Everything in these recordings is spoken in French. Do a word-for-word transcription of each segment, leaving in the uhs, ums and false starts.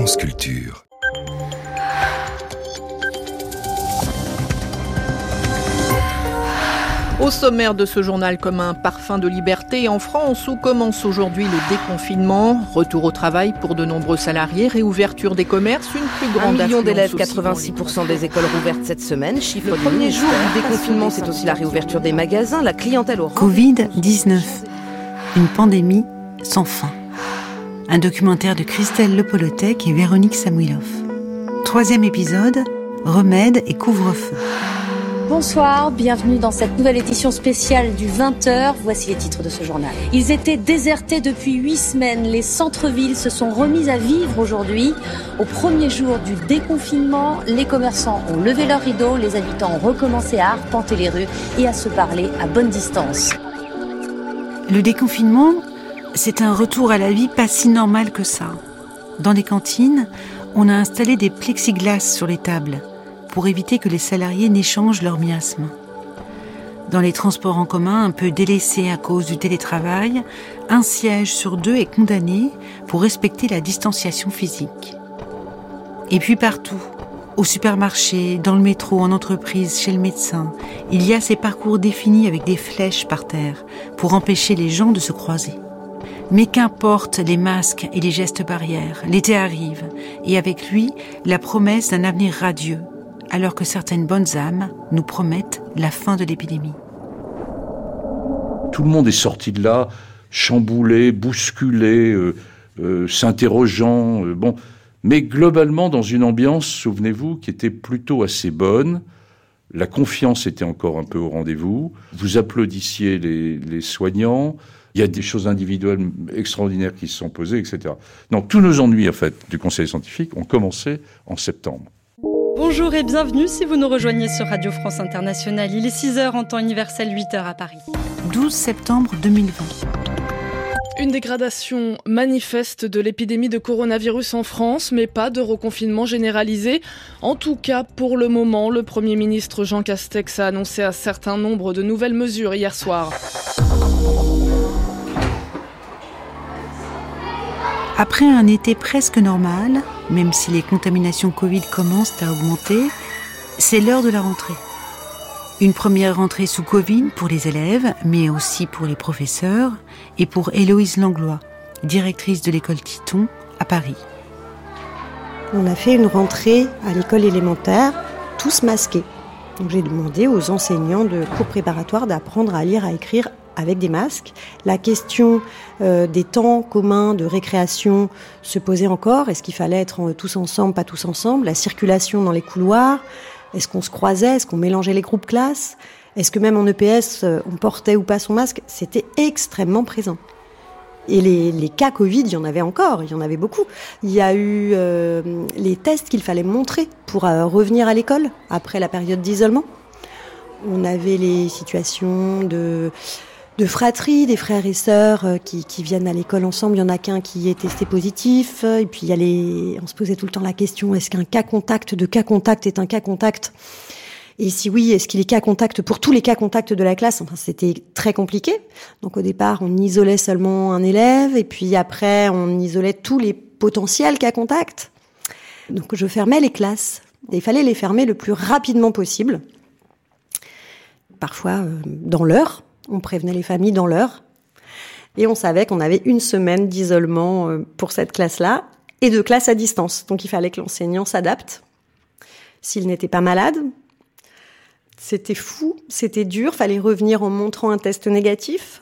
France Culture. Au sommaire de ce journal, comme un parfum de liberté en France où commence aujourd'hui le déconfinement, retour au travail pour de nombreux salariés, réouverture des commerces, une plus grande Un million d'élèves, affluence aussi quatre-vingt-six pour cent des écoles rouvertes cette semaine. Chiffre Le du premier ministère. jour du déconfinement, c'est aussi la réouverture des magasins, la clientèle au covid dix-neuf, une pandémie sans fin. Un documentaire de Christelle Lepolotek et Véronique Samuilov. Troisième épisode, remèdes et couvre-feu. Bonsoir, bienvenue dans cette nouvelle édition spéciale du vingt heures. Voici les titres de ce journal. Ils étaient désertés depuis huit semaines. Les centres-villes se sont remis à vivre aujourd'hui. Au premier jour du déconfinement, les commerçants ont levé leurs rideaux, les habitants ont recommencé à arpenter les rues et à se parler à bonne distance. Le déconfinement, c'est un retour à la vie pas si normal que ça. Dans les cantines, on a installé des plexiglas sur les tables pour éviter que les salariés n'échangent leurs miasmes. Dans les transports en commun, un peu délaissés à cause du télétravail, un siège sur deux est condamné pour respecter la distanciation physique. Et puis partout, au supermarché, dans le métro, en entreprise, chez le médecin, il y a ces parcours définis avec des flèches par terre pour empêcher les gens de se croiser. Mais qu'importe les masques et les gestes barrières, l'été arrive, et avec lui, la promesse d'un avenir radieux, alors que certaines bonnes âmes nous promettent la fin de l'épidémie. Tout le monde est sorti de là, chamboulé, bousculé, euh, euh, s'interrogeant. Euh, bon. Mais globalement, dans une ambiance, souvenez-vous, qui était plutôt assez bonne. La confiance était encore un peu au rendez-vous. Vous applaudissiez les, les soignants. Il y a des choses individuelles extraordinaires qui se sont posées, et cetera. Donc tous nos ennuis, en fait, du Conseil scientifique ont commencé en septembre. Bonjour et bienvenue si vous nous rejoignez sur Radio France Internationale. Il est six heures en temps universel, huit heures à Paris. douze septembre deux mille vingt. Une dégradation manifeste de l'épidémie de coronavirus en France, mais pas de reconfinement généralisé. En tout cas, pour le moment, le Premier ministre Jean Castex a annoncé un certain nombre de nouvelles mesures hier soir. Après un été presque normal, même si les contaminations Covid commencent à augmenter, c'est l'heure de la rentrée. Une première rentrée sous Covid pour les élèves, mais aussi pour les professeurs et pour Héloïse Langlois, directrice de l'école Titon à Paris. On a fait une rentrée à l'école élémentaire, tous masqués. Donc j'ai demandé aux enseignants de cours préparatoires d'apprendre à lire, à écrire avec des masques. La question euh, des temps communs de récréation se posait encore. Est-ce qu'il fallait être tous ensemble, pas tous ensemble? La circulation dans les couloirs, est-ce qu'on se croisait? Est-ce qu'on mélangeait les groupes classes? Est-ce que même en E P S, on portait ou pas son masque? C'était extrêmement présent. Et les, les cas Covid, il y en avait encore, il y en avait beaucoup. Il y a eu euh, les tests qu'il fallait montrer pour euh, revenir à l'école après la période d'isolement. On avait les situations de... de fratrie, des frères et sœurs qui, qui viennent à l'école ensemble. Il y en a qu'un qui est testé positif. Et puis, il y a les... on se posait tout le temps la question, est-ce qu'un cas contact de cas contact est un cas contact? Et si oui, est-ce qu'il est cas contact pour tous les cas contacts de la classe? Enfin, c'était très compliqué. Donc, au départ, on isolait seulement un élève. Et puis, après, on isolait tous les potentiels cas contacts. Donc, je fermais les classes. Et il fallait les fermer le plus rapidement possible. Parfois, euh, dans l'heure. On prévenait les familles dans l'heure et on savait qu'on avait une semaine d'isolement pour cette classe-là et de classe à distance. Donc il fallait que l'enseignant s'adapte s'il n'était pas malade. C'était fou, c'était dur, fallait revenir en montrant un test négatif.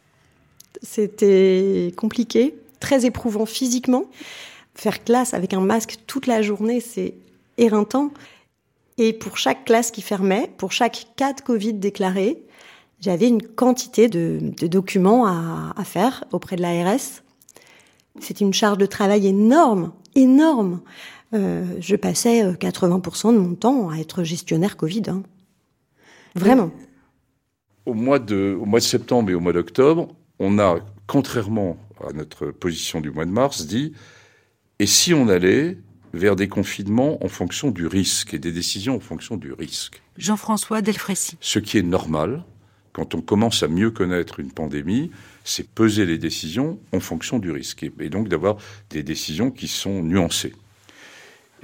C'était compliqué, très éprouvant physiquement. Faire classe avec un masque toute la journée, c'est éreintant. Et pour chaque classe qui fermait, pour chaque cas de Covid déclaré, j'avais une quantité de, de documents à, à faire auprès de l'A R S. C'était une charge de travail énorme, énorme. Euh, je passais quatre-vingts pour cent de mon temps à être gestionnaire Covid. Hein. Vraiment. Au mois de, au mois de septembre et au mois d'octobre, on a, contrairement à notre position du mois de mars, dit « et si on allait vers des confinements en fonction du risque et des décisions en fonction du risque ?» Jean-François Delfrécy. Ce qui est normal. Quand on commence à mieux connaître une pandémie, c'est peser les décisions en fonction du risque. Et donc d'avoir des décisions qui sont nuancées.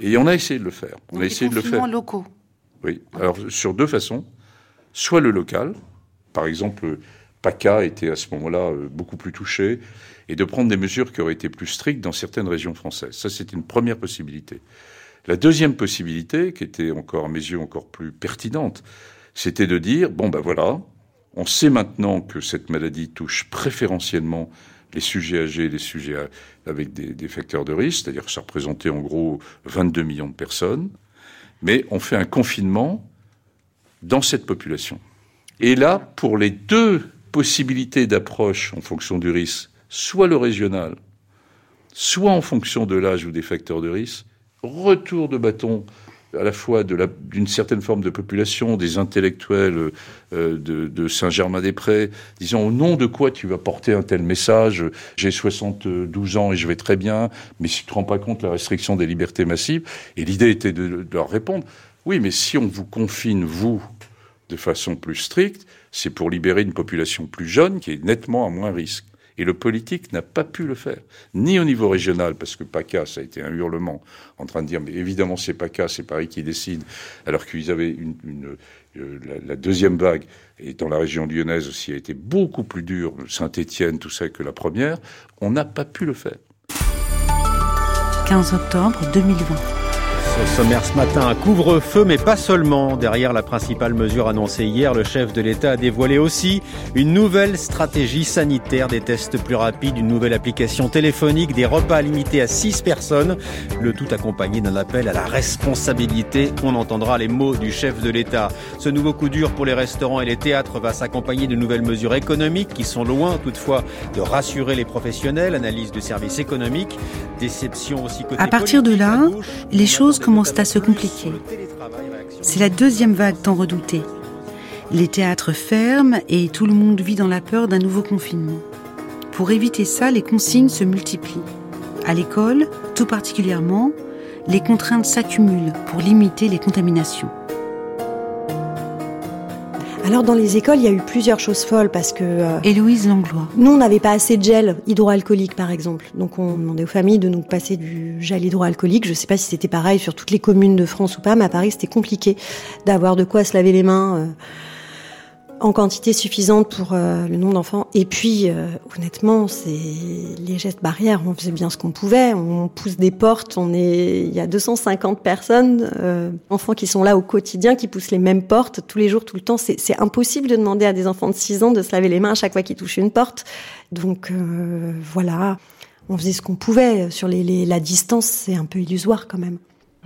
Et on a essayé de le faire. On Donc a essayé de le faire. Locaux. Oui. Alors sur deux façons. Soit le local, par exemple, PACA était à ce moment-là beaucoup plus touché, et de prendre des mesures qui auraient été plus strictes dans certaines régions françaises. Ça, c'était une première possibilité. La deuxième possibilité, qui était encore à mes yeux encore plus pertinente, c'était de dire bon ben voilà, on sait maintenant que cette maladie touche préférentiellement les sujets âgés, les sujets avec des, des facteurs de risque, c'est-à-dire que ça représentait en gros vingt-deux millions de personnes, mais on fait un confinement dans cette population. Et là, pour les deux possibilités d'approche en fonction du risque, soit le régional, soit en fonction de l'âge ou des facteurs de risque, retour de bâton à la fois de la, d'une certaine forme de population, des intellectuels euh, de, de Saint-Germain-des-Prés, disant au nom de quoi tu vas porter un tel message, j'ai soixante-douze ans et je vais très bien, mais si tu ne te rends pas compte de la restriction des libertés massives, et l'idée était de, de leur répondre, oui, mais si on vous confine, vous, de façon plus stricte, c'est pour libérer une population plus jeune qui est nettement à moins risque. Et le politique n'a pas pu le faire, ni au niveau régional, parce que PACA, ça a été un hurlement, en train de dire, mais évidemment c'est PACA, c'est Paris qui décide, alors qu'ils avaient une, une, euh, la, la deuxième vague, et dans la région lyonnaise aussi, a été beaucoup plus dure, Saint-Étienne, tout ça, que la première, on n'a pas pu le faire. quinze octobre deux mille vingt. Au sommaire ce matin, un couvre-feu, mais pas seulement. Derrière la principale mesure annoncée hier, le chef de l'État a dévoilé aussi une nouvelle stratégie sanitaire, des tests plus rapides, une nouvelle application téléphonique, des repas limités à six personnes, le tout accompagné d'un appel à la responsabilité. On entendra les mots du chef de l'État. Ce nouveau coup dur pour les restaurants et les théâtres va s'accompagner de nouvelles mesures économiques qui sont loin toutefois de rassurer les professionnels. Analyse du service économique, déception aussi côté À partir de là, les choses commencent à se compliquer. C'est la deuxième vague tant redoutée. Les théâtres ferment et tout le monde vit dans la peur d'un nouveau confinement. Pour éviter ça, les consignes se multiplient. À l'école, tout particulièrement, les contraintes s'accumulent pour limiter les contaminations. Alors dans les écoles, il y a eu plusieurs choses folles parce que... Euh, Héloïse Langlois. Nous, on n'avait pas assez de gel hydroalcoolique, par exemple. Donc on demandait aux familles de nous passer du gel hydroalcoolique. Je ne sais pas si c'était pareil sur toutes les communes de France ou pas, mais à Paris, c'était compliqué d'avoir de quoi se laver les mains euh, en quantité suffisante pour euh, le nombre d'enfants. Et puis, euh, honnêtement, c'est les gestes barrières. On faisait bien ce qu'on pouvait. On pousse des portes. On est, il y a deux cent cinquante personnes, euh, enfants qui sont là au quotidien, qui poussent les mêmes portes tous les jours, tout le temps. C'est, c'est impossible de demander à des enfants de six ans de se laver les mains à chaque fois qu'ils touchent une porte. Donc euh, voilà, on faisait ce qu'on pouvait. Sur les, les, la distance, c'est un peu illusoire quand même.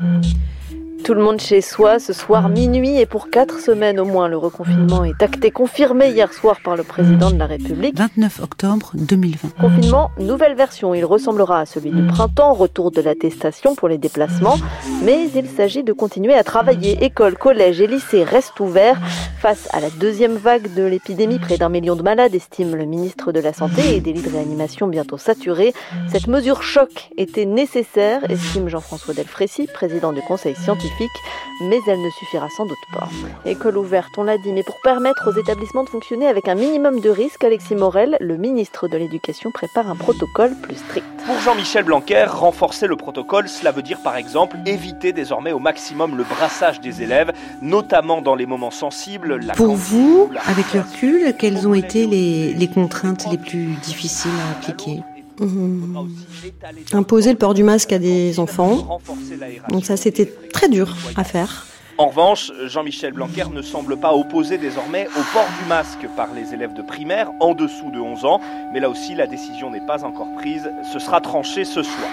Tout le monde chez soi, ce soir minuit, et pour quatre semaines au moins, le reconfinement est acté, confirmé hier soir par le président de la République. vingt-neuf octobre deux mille vingt. Confinement, nouvelle version, il ressemblera à celui du printemps, retour de l'attestation pour les déplacements, mais il s'agit de continuer à travailler. Écoles, collèges et lycées restent ouverts. Face à la deuxième vague de l'épidémie, près d'un million de malades, estime le ministre de la Santé, et des lits de réanimation bientôt saturés. Cette mesure choc était nécessaire, estime Jean-François Delfrécy, président du conseil scientifique, mais elle ne suffira sans doute pas. École ouverte, on l'a dit, mais pour permettre aux établissements de fonctionner avec un minimum de risque, Alexis Morel, le ministre de l'Éducation, prépare un protocole plus strict. Pour Jean-Michel Blanquer, renforcer le protocole, cela veut dire par exemple éviter désormais au maximum le brassage des élèves, notamment dans les moments sensibles. La pour cantine, vous, la avec le recul, quelles ont été les, les contraintes les plus difficiles à appliquer ? Mmh. Imposer le port du masque à des enfants. Donc ça, c'était très dur à faire. En revanche, Jean-Michel Blanquer ne semble pas opposé désormais au port du masque par les élèves de primaire en dessous de onze ans. Mais là aussi, la décision n'est pas encore prise. Ce sera tranché ce soir.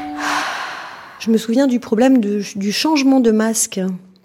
Je me souviens du problème de, du changement de masque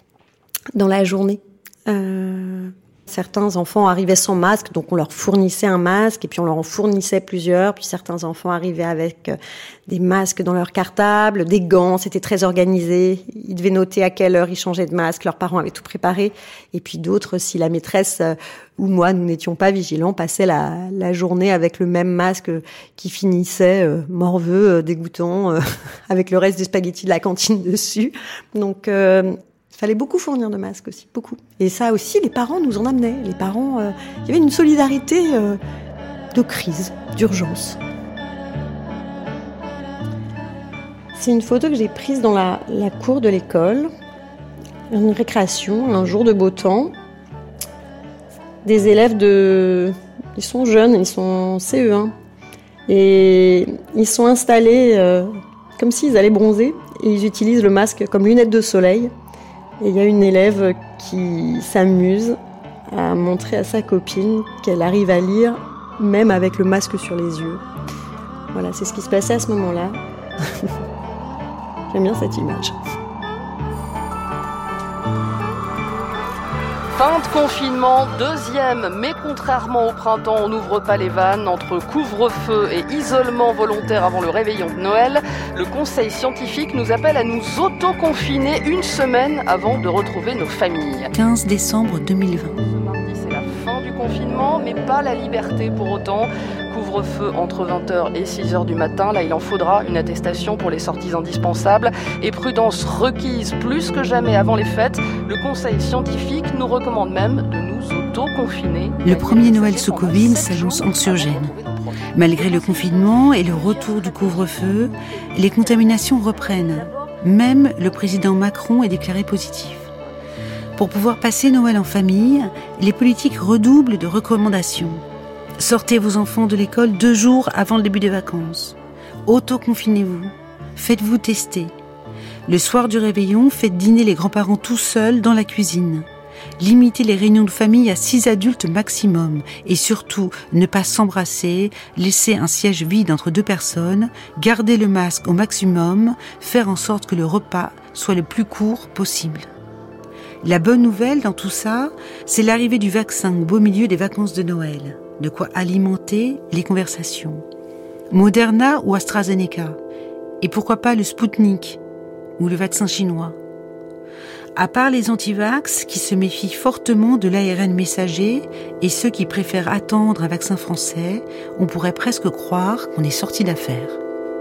dans la journée. Euh... Certains enfants arrivaient sans masque, donc on leur fournissait un masque, et puis on leur en fournissait plusieurs. Puis certains enfants arrivaient avec des masques dans leur cartable, des gants, c'était très organisé. Ils devaient noter à quelle heure ils changeaient de masque, leurs parents avaient tout préparé. Et puis d'autres, si la maîtresse ou moi, nous n'étions pas vigilants, passaient la, la journée avec le même masque qui finissait euh, morveux, euh, dégoûtant, euh, avec le reste des spaghettis de la cantine dessus. Donc... Euh, Il fallait beaucoup fournir de masques aussi, beaucoup. Et ça aussi, les parents nous en amenaient. Les parents, euh, il y avait une solidarité euh, de crise, d'urgence. C'est une photo que j'ai prise dans la, la cour de l'école, une récréation, un jour de beau temps. Des élèves de... Ils sont jeunes, ils sont en C E un. Et ils sont installés euh, comme s'ils allaient bronzer. Et ils utilisent le masque comme lunette de soleil. Et il y a une élève qui s'amuse à montrer à sa copine qu'elle arrive à lire même avec le masque sur les yeux. Voilà, c'est ce qui se passait à ce moment-là. J'aime bien cette image. Fin de confinement, deuxième, mais contrairement au printemps, on n'ouvre pas les vannes. Entre couvre-feu et isolement volontaire avant le réveillon de Noël, le conseil scientifique nous appelle à nous auto-confiner une semaine avant de retrouver nos familles. quinze décembre deux mille vingt. Ce mardi, c'est la fin du confinement, mais pas la liberté pour autant. Couvre-feu entre vingt heures et six heures du matin. Là, il en faudra une attestation pour les sorties indispensables. Et prudence requise plus que jamais avant les fêtes. Le conseil scientifique nous recommande même de nous auto-confiner. Le premier Noël sous Covid s'annonce anxiogène. Malgré le confinement et le retour du couvre-feu, les contaminations reprennent. Même le président Macron est déclaré positif. Pour pouvoir passer Noël en famille, les politiques redoublent de recommandations. Sortez vos enfants de l'école deux jours avant le début des vacances. Auto-confinez-vous. Faites-vous tester. Le soir du réveillon, faites dîner les grands-parents tout seuls dans la cuisine. Limitez les réunions de famille à six adultes maximum. Et surtout, ne pas s'embrasser, laisser un siège vide entre deux personnes, garder le masque au maximum, faire en sorte que le repas soit le plus court possible. La bonne nouvelle dans tout ça, c'est l'arrivée du vaccin au beau milieu des vacances de Noël. De quoi alimenter les conversations. Moderna ou AstraZeneca? Et pourquoi pas le Spoutnik ou le vaccin chinois? À part les anti-vax qui se méfient fortement de l'A R N messager et ceux qui préfèrent attendre un vaccin français, on pourrait presque croire qu'on est sorti d'affaire.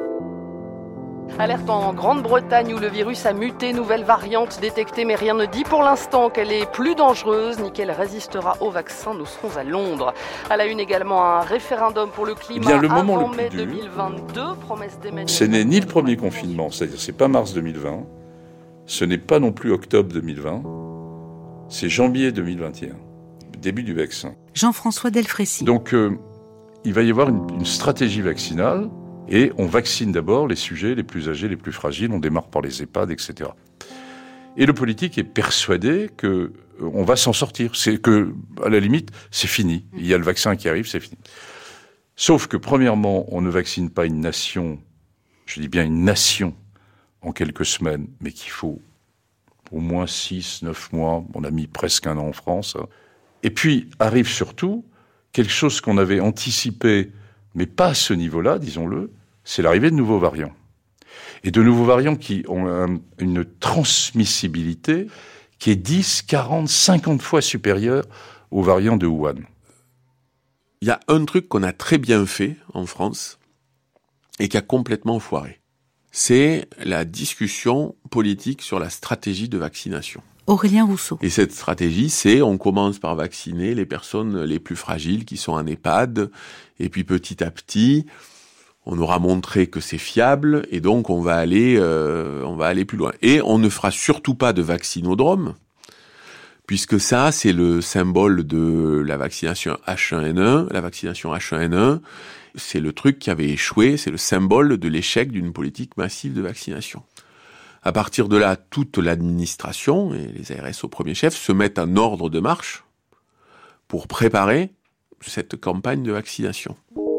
Alerte en Grande-Bretagne où le virus a muté, nouvelle variante détectée, mais rien ne dit pour l'instant qu'elle est plus dangereuse ni qu'elle résistera au vaccin. Nous serons à Londres. À la une également un référendum pour le climat. Bien, le moment avant le plus mai dur, deux mille vingt-deux, promesse d'Emmanuel. Ce n'est ni le premier confinement, c'est-à-dire c'est pas mars deux mille vingt, ce n'est pas non plus octobre deux mille vingt, c'est janvier deux mille vingt et un, début du vaccin. Jean-François Delfrécy. Donc euh, il va y avoir une, une stratégie vaccinale. Et on vaccine d'abord les sujets les plus âgés, les plus fragiles. On démarre par les EHPAD, et cetera. Et le politique est persuadé que euh, on va s'en sortir. C'est que, à la limite, c'est fini. Il y a le vaccin qui arrive, c'est fini. Sauf que, premièrement, on ne vaccine pas une nation, je dis bien une nation, en quelques semaines, mais qu'il faut au moins six, neuf mois. On a mis presque un an en France. Hein. Et puis, arrive surtout quelque chose qu'on avait anticipé, mais pas à ce niveau-là, disons-le, c'est l'arrivée de nouveaux variants. Et de nouveaux variants qui ont un, une transmissibilité qui est dix, quarante, cinquante fois supérieure aux variants de Wuhan. Il y a un truc qu'on a très bien fait en France et qui a complètement foiré. C'est la discussion politique sur la stratégie de vaccination. Aurélien Rousseau. Et cette stratégie, c'est on commence par vacciner les personnes les plus fragiles qui sont en EHPAD, et puis petit à petit, on aura montré que c'est fiable, et donc on va aller, euh, on va aller plus loin. Et on ne fera surtout pas de vaccinodrome, puisque ça, c'est le symbole de la vaccination H un N un. La vaccination H un N un, c'est le truc qui avait échoué, c'est le symbole de l'échec d'une politique massive de vaccination. À partir de là, toute l'administration, et les A R S au premier chef, se mettent en ordre de marche pour préparer cette campagne de vaccination.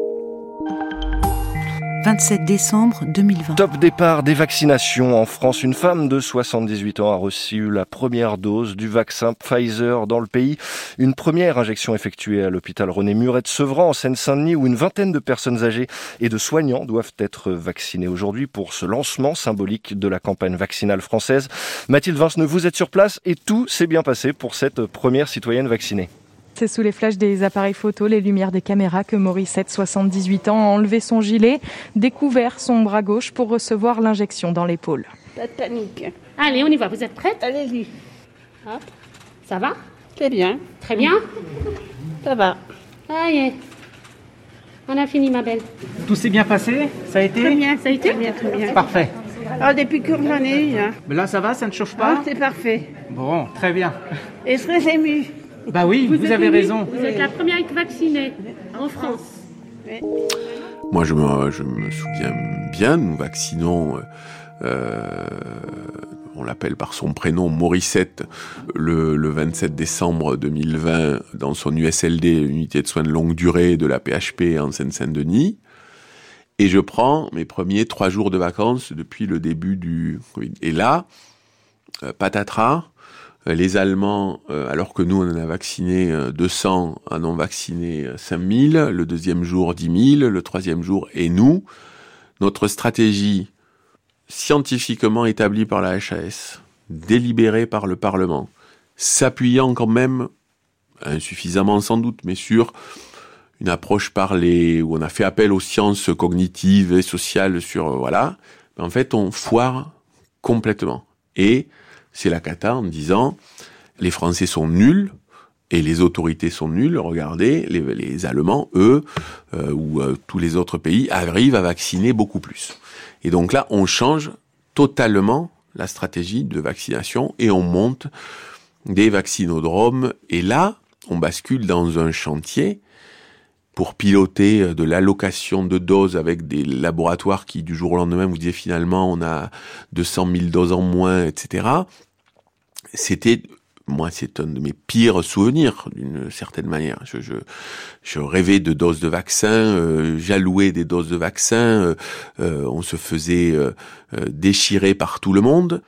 vingt-sept décembre deux mille vingt. Top départ des vaccinations en France. Une femme de soixante-dix-huit ans a reçu la première dose du vaccin Pfizer dans le pays. Une première injection effectuée à l'hôpital René Muret de Sevran en Seine-Saint-Denis où une vingtaine de personnes âgées et de soignants doivent être vaccinés aujourd'hui pour ce lancement symbolique de la campagne vaccinale française. Mathilde Vinceneux, vous êtes sur place et tout s'est bien passé pour cette première citoyenne vaccinée. C'est sous les flashs des appareils photo, les lumières des caméras que Morissette, soixante-dix-huit ans, a enlevé son gilet, découvert son bras gauche pour recevoir l'injection dans l'épaule. Pas de panique. Allez, on y va. Vous êtes prête ? Allez-y. Hop. Ça va ? Très bien. Très bien ? Ça va. Ça y est. On a fini, ma belle. Tout s'est bien passé ? Ça a été ? Très bien, ça a été ? Très bien, très bien. Parfait. Alors, des piqûres, j'en ai eu. Hein. Mais là, ça va, ça ne chauffe pas? Ah, c'est parfait. Bon, très bien. Et je serais émue. Bah oui, vous, vous avez émue? raison. Vous êtes la première à être vaccinée en France. Oui. Moi, je me, je me souviens bien, nous vaccinons... Euh, on l'appelle par son prénom, Morissette, le, le vingt-sept décembre deux mille vingt, dans son U S L D, unité de soins de longue durée de la P H P en Seine-Saint-Denis. Et je prends mes premiers trois jours de vacances depuis le début du Covid. Et là, euh, patatras, les Allemands, euh, alors que nous, on en a vacciné deux cents, en ont vacciné cinq mille, le deuxième jour dix mille, le troisième jour, et nous, notre stratégie scientifiquement établie par la H A S, délibérée par le Parlement, s'appuyant quand même, insuffisamment sans doute, mais sur une approche par les, où on a fait appel aux sciences cognitives et sociales sur, voilà, en fait, on foire complètement. Et c'est la cata en disant, les Français sont nuls, et les autorités sont nulles, regardez, les, les Allemands, eux, euh, ou euh, tous les autres pays, arrivent à vacciner beaucoup plus. Et donc là, on change totalement la stratégie de vaccination et on monte des vaccinodromes. Et là, on bascule dans un chantier pour piloter de l'allocation de doses avec des laboratoires qui, du jour au lendemain, vous disiez finalement, on a deux cent mille doses en moins, et cetera. C'était... Moi, c'est un de mes pires souvenirs, d'une certaine manière. Je, je, je rêvais de doses de vaccins, euh, j'allouais des doses de vaccins, euh, euh, on se faisait euh, euh, déchirer par tout le monde.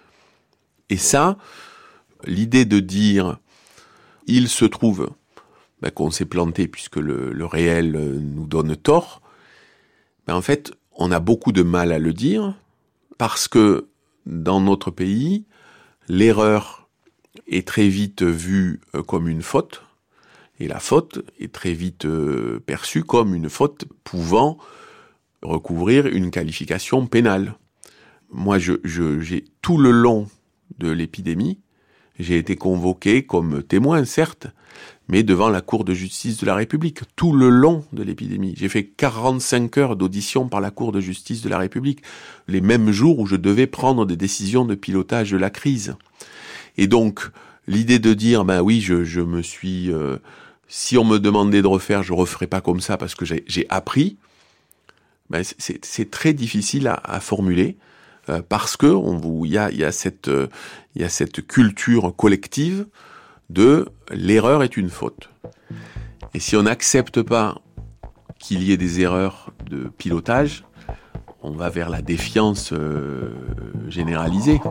Et ça, l'idée de dire, il se trouve ben, qu'on s'est planté puisque le, le réel nous donne tort, ben, en fait, on a beaucoup de mal à le dire parce que dans notre pays, l'erreur est très vite vue comme une faute, et la faute est très vite perçue comme une faute pouvant recouvrir une qualification pénale. Moi, je, je, j'ai tout le long de l'épidémie, j'ai été convoqué comme témoin, certes, mais devant la Cour de justice de la République, tout le long de l'épidémie. J'ai fait quarante-cinq heures d'audition par la Cour de justice de la République, les mêmes jours où je devais prendre des décisions de pilotage de la crise. Et donc, l'idée de dire, ben oui, je, je me suis... Euh, si on me demandait de refaire, je referais pas comme ça parce que j'ai, j'ai appris, ben c'est, c'est très difficile à, à formuler euh, parce que on vous, il y a, il y a cette, euh, il y a cette culture collective de l'erreur est une faute. Et si on n'accepte pas qu'il y ait des erreurs de pilotage, on va vers la défiance euh, généralisée.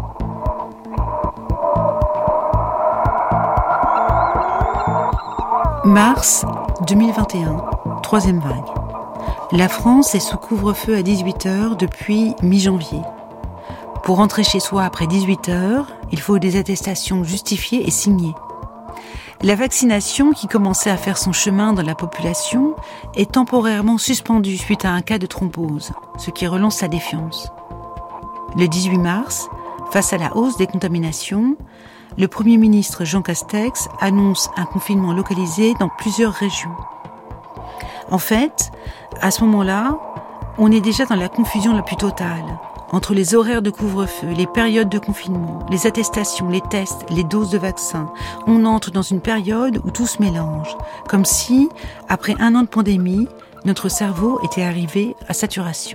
Mars deux mille vingt et un, troisième vague. La France est sous couvre-feu à dix-huit heures depuis mi-janvier. Pour rentrer chez soi après dix-huit heures, il faut des attestations justifiées et signées. La vaccination, qui commençait à faire son chemin dans la population, est temporairement suspendue suite à un cas de thrombose, ce qui relance la défiance. Le dix-huit mars, face à la hausse des contaminations, le Premier ministre Jean Castex annonce un confinement localisé dans plusieurs régions. En fait, à ce moment-là, on est déjà dans la confusion la plus totale. Entre les horaires de couvre-feu, les périodes de confinement, les attestations, les tests, les doses de vaccins, on entre dans une période où tout se mélange. Comme si, après un an de pandémie, notre cerveau était arrivé à saturation.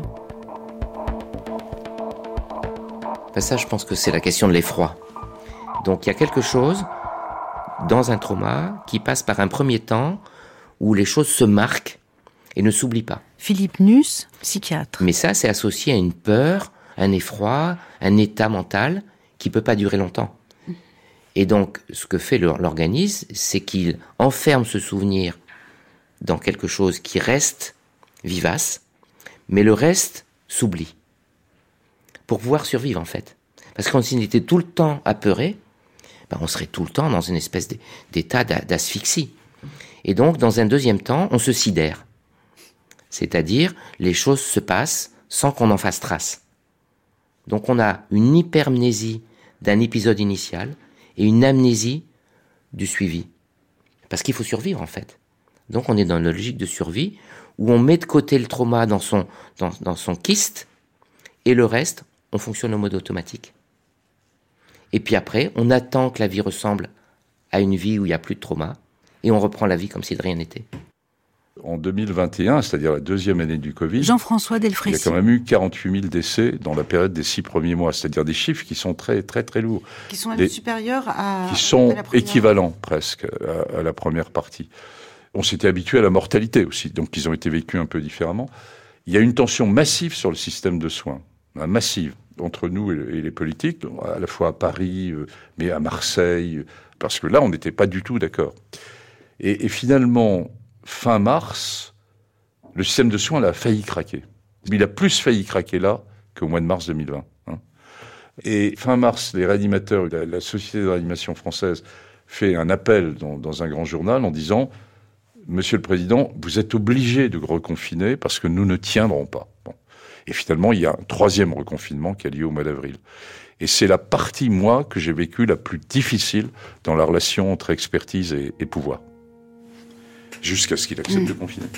Ben ça, je pense que c'est la question de l'effroi. Donc il y a quelque chose dans un trauma qui passe par un premier temps où les choses se marquent et ne s'oublient pas. Philippe Nuss, psychiatre. Mais ça, c'est associé à une peur, un effroi, un état mental qui peut pas durer longtemps. Et donc, ce que fait l'organisme, c'est qu'il enferme ce souvenir dans quelque chose qui reste vivace, mais le reste s'oublie. Pour pouvoir survivre, en fait. Parce qu'on s'il était tout le temps apeuré, ben on serait tout le temps dans une espèce d'état d'asphyxie. Et donc, dans un deuxième temps, on se sidère. C'est-à-dire, les choses se passent sans qu'on en fasse trace. Donc, on a une hypermnésie d'un épisode initial et une amnésie du suivi. Parce qu'il faut survivre, en fait. Donc, on est dans une logique de survie où on met de côté le trauma dans son, dans, dans son kyste et le reste, on fonctionne en mode automatique. Et puis après, on attend que la vie ressemble à une vie où il n'y a plus de trauma, et on reprend la vie comme si de rien n'était. En deux mille vingt et un, c'est-à-dire la deuxième année du Covid, Jean-François Delfrécy. Il y a quand même eu quarante-huit mille décès dans la période des six premiers mois, c'est-à-dire des chiffres qui sont très très très lourds. Qui sont des, supérieurs à... Qui sont à la première... équivalents presque à, à la première partie. On s'était habitué à la mortalité aussi, donc ils ont été vécus un peu différemment. Il y a une tension massive sur le système de soins, hein, massive, entre nous et, et les politiques, à la fois à Paris, euh, mais à Marseille, parce que là, on n'était pas du tout d'accord. Et, et finalement... Fin mars, le système de soins a failli craquer. Mais il a plus failli craquer là qu'au mois de mars deux mille vingt. Hein. Et fin mars, les réanimateurs, la, la Société de réanimation française fait un appel dans, dans un grand journal en disant « Monsieur le Président, vous êtes obligé de reconfiner parce que nous ne tiendrons pas. Bon. » Et finalement, il y a un troisième reconfinement qui a lieu au mois d'avril. Et c'est la partie, moi, que j'ai vécue la plus difficile dans la relation entre expertise et, et pouvoir. Jusqu'à ce qu'il accepte mmh. de confiner.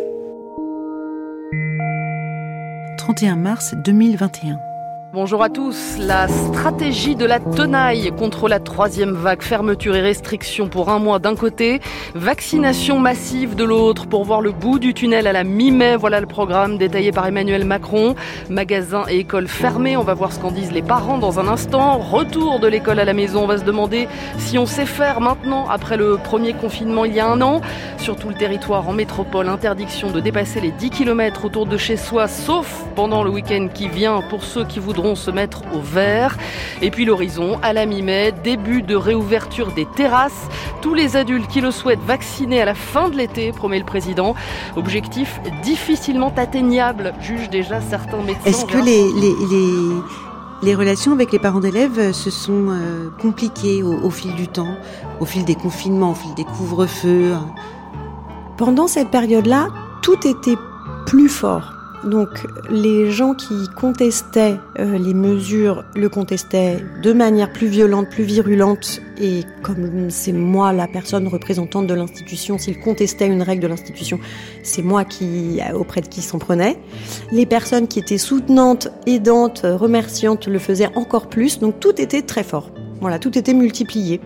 trente et un mars deux mille vingt et un. Bonjour à tous. La stratégie de la tenaille contre la troisième vague, fermeture et restrictions pour un mois d'un côté, vaccination massive de l'autre pour voir le bout du tunnel à la mi-mai. Voilà le programme détaillé par Emmanuel Macron. Magasins et écoles fermés, on va voir ce qu'en disent les parents dans un instant. Retour de l'école à la maison, on va se demander si on sait faire maintenant après le premier confinement il y a un an. Sur tout le territoire en métropole, interdiction de dépasser les dix kilomètres autour de chez soi, sauf pendant le week-end qui vient pour ceux qui voudront se mettre au vert. Et puis l'horizon, à la mi-mai, début de réouverture des terrasses. Tous les adultes qui le souhaitent vaccinés à la fin de l'été, promet le président. Objectif difficilement atteignable, jugent déjà certains médecins. Est-ce que les, les, les, les relations avec les parents d'élèves se sont euh, compliquées au, au fil du temps, au fil des confinements, au fil des couvre-feux? Pendant cette période-là, tout était plus fort. Donc les gens qui contestaient euh, les mesures le contestaient de manière plus violente, plus virulente, et comme c'est moi la personne représentante de l'institution, s'ils contestaient une règle de l'institution, c'est moi qui auprès de qui s'en prenait. Les personnes qui étaient soutenantes, aidantes, remerciantes le faisaient encore plus, donc tout était très fort. Voilà, tout était multiplié.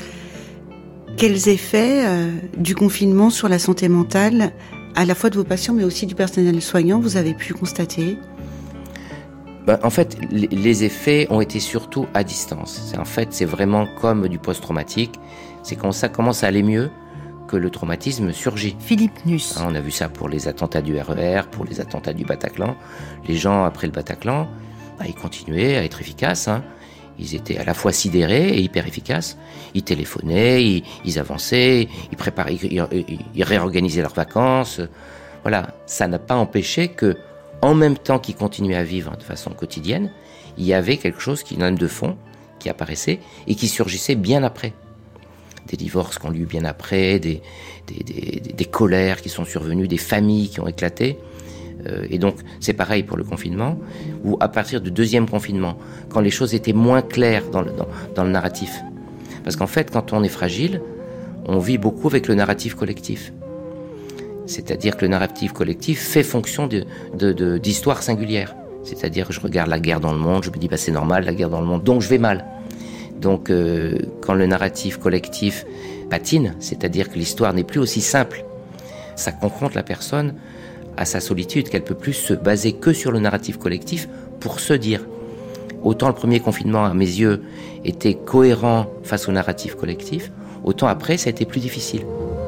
Quels effets euh, du confinement sur la santé mentale, à la fois de vos patients, mais aussi du personnel soignant, vous avez pu constater? Ben, en fait, les effets ont été surtout à distance. C'est, en fait, c'est vraiment comme du post-traumatique. C'est quand ça commence à aller mieux que le traumatisme surgit. Philippe Nuss. On a vu ça pour les attentats du R E R, pour les attentats du Bataclan. Les gens, après le Bataclan, ben, ils continuaient à être efficaces. Hein. Ils étaient à la fois sidérés et hyper efficaces. Ils téléphonaient, ils, ils avançaient, ils préparaient, ils, ils, ils réorganisaient leurs vacances. Voilà, ça n'a pas empêché que, en même temps qu'ils continuaient à vivre de façon quotidienne, il y avait quelque chose qui, même de fond, qui apparaissait et qui surgissait bien après. Des divorces qui ont lieu bien après, des, des, des, des colères qui sont survenues, des familles qui ont éclaté. Et donc, c'est pareil pour le confinement, où à partir du deuxième confinement, quand les choses étaient moins claires dans le, dans, dans le narratif. Parce qu'en fait, quand on est fragile, on vit beaucoup avec le narratif collectif. C'est-à-dire que le narratif collectif fait fonction de, de, de, d'histoires singulières. C'est-à-dire que je regarde la guerre dans le monde, je me dis, bah, c'est normal, la guerre dans le monde, donc je vais mal. Donc, euh, quand le narratif collectif patine, c'est-à-dire que l'histoire n'est plus aussi simple, ça confronte la personne à sa solitude, qu'elle peut plus se baser que sur le narratif collectif pour se dire. Autant le premier confinement, à mes yeux, était cohérent face au narratif collectif, autant après, ça a été plus difficile.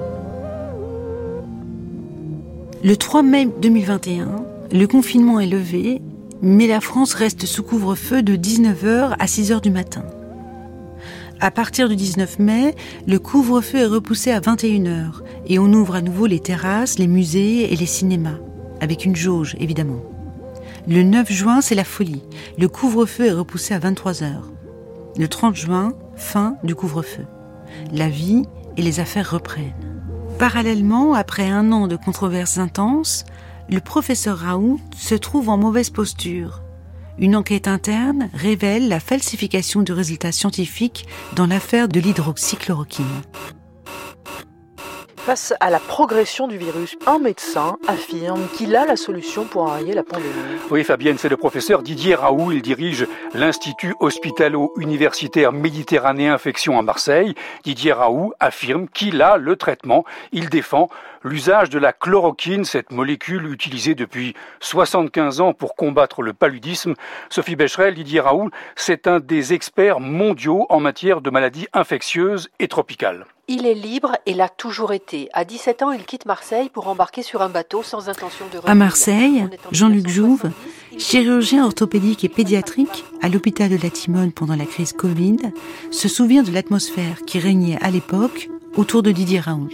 Le trois mai deux mille vingt et un, le confinement est levé, mais la France reste sous couvre-feu de dix-neuf heures à six heures du matin. À partir du dix-neuf mai, le couvre-feu est repoussé à vingt et une heures et on ouvre à nouveau les terrasses, les musées et les cinémas, avec une jauge évidemment. Le neuf juin, c'est la folie. Le couvre-feu est repoussé à vingt-trois heures. Le trente juin, fin du couvre-feu. La vie et les affaires reprennent. Parallèlement, après un an de controverses intenses, le professeur Raoult se trouve en mauvaise posture. Une enquête interne révèle la falsification du résultat scientifique dans l'affaire de l'hydroxychloroquine. Face à la progression du virus, un médecin affirme qu'il a la solution pour enrayer la pandémie. Oui, Fabienne, c'est le professeur Didier Raoult. Il dirige l'Institut hospitalo-universitaire méditerranéen infection à Marseille. Didier Raoult affirme qu'il a le traitement. Il défend l'usage de la chloroquine, cette molécule utilisée depuis soixante-quinze ans pour combattre le paludisme. Sophie Becherel, Didier Raoult, c'est un des experts mondiaux en matière de maladies infectieuses et tropicales. Il est libre et l'a toujours été. À dix-sept ans, il quitte Marseille pour embarquer sur un bateau sans intention de revenir. À Marseille, Jean-Luc Jouve, chirurgien orthopédique et pédiatrique à l'hôpital de la Timone pendant la crise Covid, se souvient de l'atmosphère qui régnait à l'époque autour de Didier Raoult.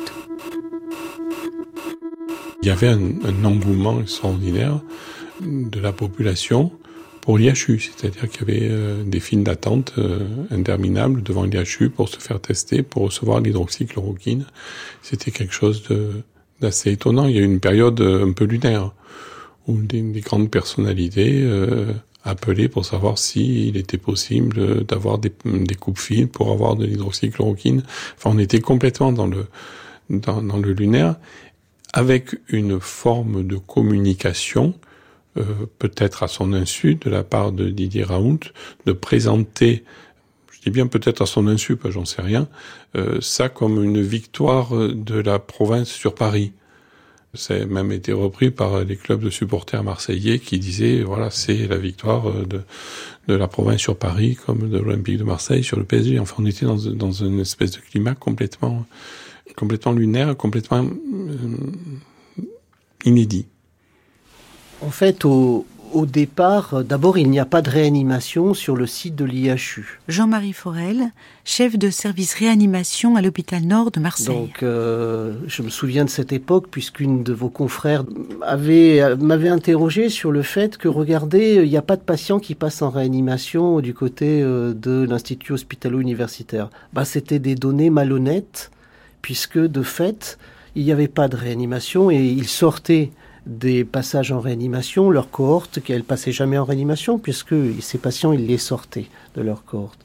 Il y avait un, un engouement extraordinaire de la population pour l'I H U, c'est-à-dire qu'il y avait euh, des files d'attente euh, interminables devant l'I H U pour se faire tester, pour recevoir l'hydroxychloroquine. C'était quelque chose de, d'assez étonnant. Il y a eu une période un peu lunaire où des, des grandes personnalités euh, appelaient pour savoir s'il était possible d'avoir des, des coupe-fils pour avoir de l'hydroxychloroquine. Enfin, on était complètement dans le dans, dans le lunaire, avec une forme de communication, euh, peut-être à son insu, de la part de Didier Raoult, de présenter, je dis bien peut-être à son insu, pas j'en sais rien, euh, ça comme une victoire de la province sur Paris. Ça a même été repris par les clubs de supporters marseillais qui disaient, voilà, c'est la victoire de, de la province sur Paris, comme de l'Olympique de Marseille sur le P S G. Enfin, on était dans, dans une espèce de climat complètement... complètement lunaire, complètement euh, inédit. En fait, au, au départ, d'abord, il n'y a pas de réanimation sur le site de l'I H U. Jean-Marie Forel, chef de service réanimation à l'hôpital Nord de Marseille. Donc, euh, je me souviens de cette époque, puisqu'une de vos confrères avait, m'avait interrogé sur le fait que, regardez, il n'y a pas de patients qui passent en réanimation du côté euh, de l'Institut hospitalo-universitaire. Bah, c'était des données malhonnêtes, puisque de fait, il n'y avait pas de réanimation et ils sortaient des passages en réanimation, leur cohorte, qu'elle ne passait jamais en réanimation, puisque ces patients, ils les sortaient de leur cohorte.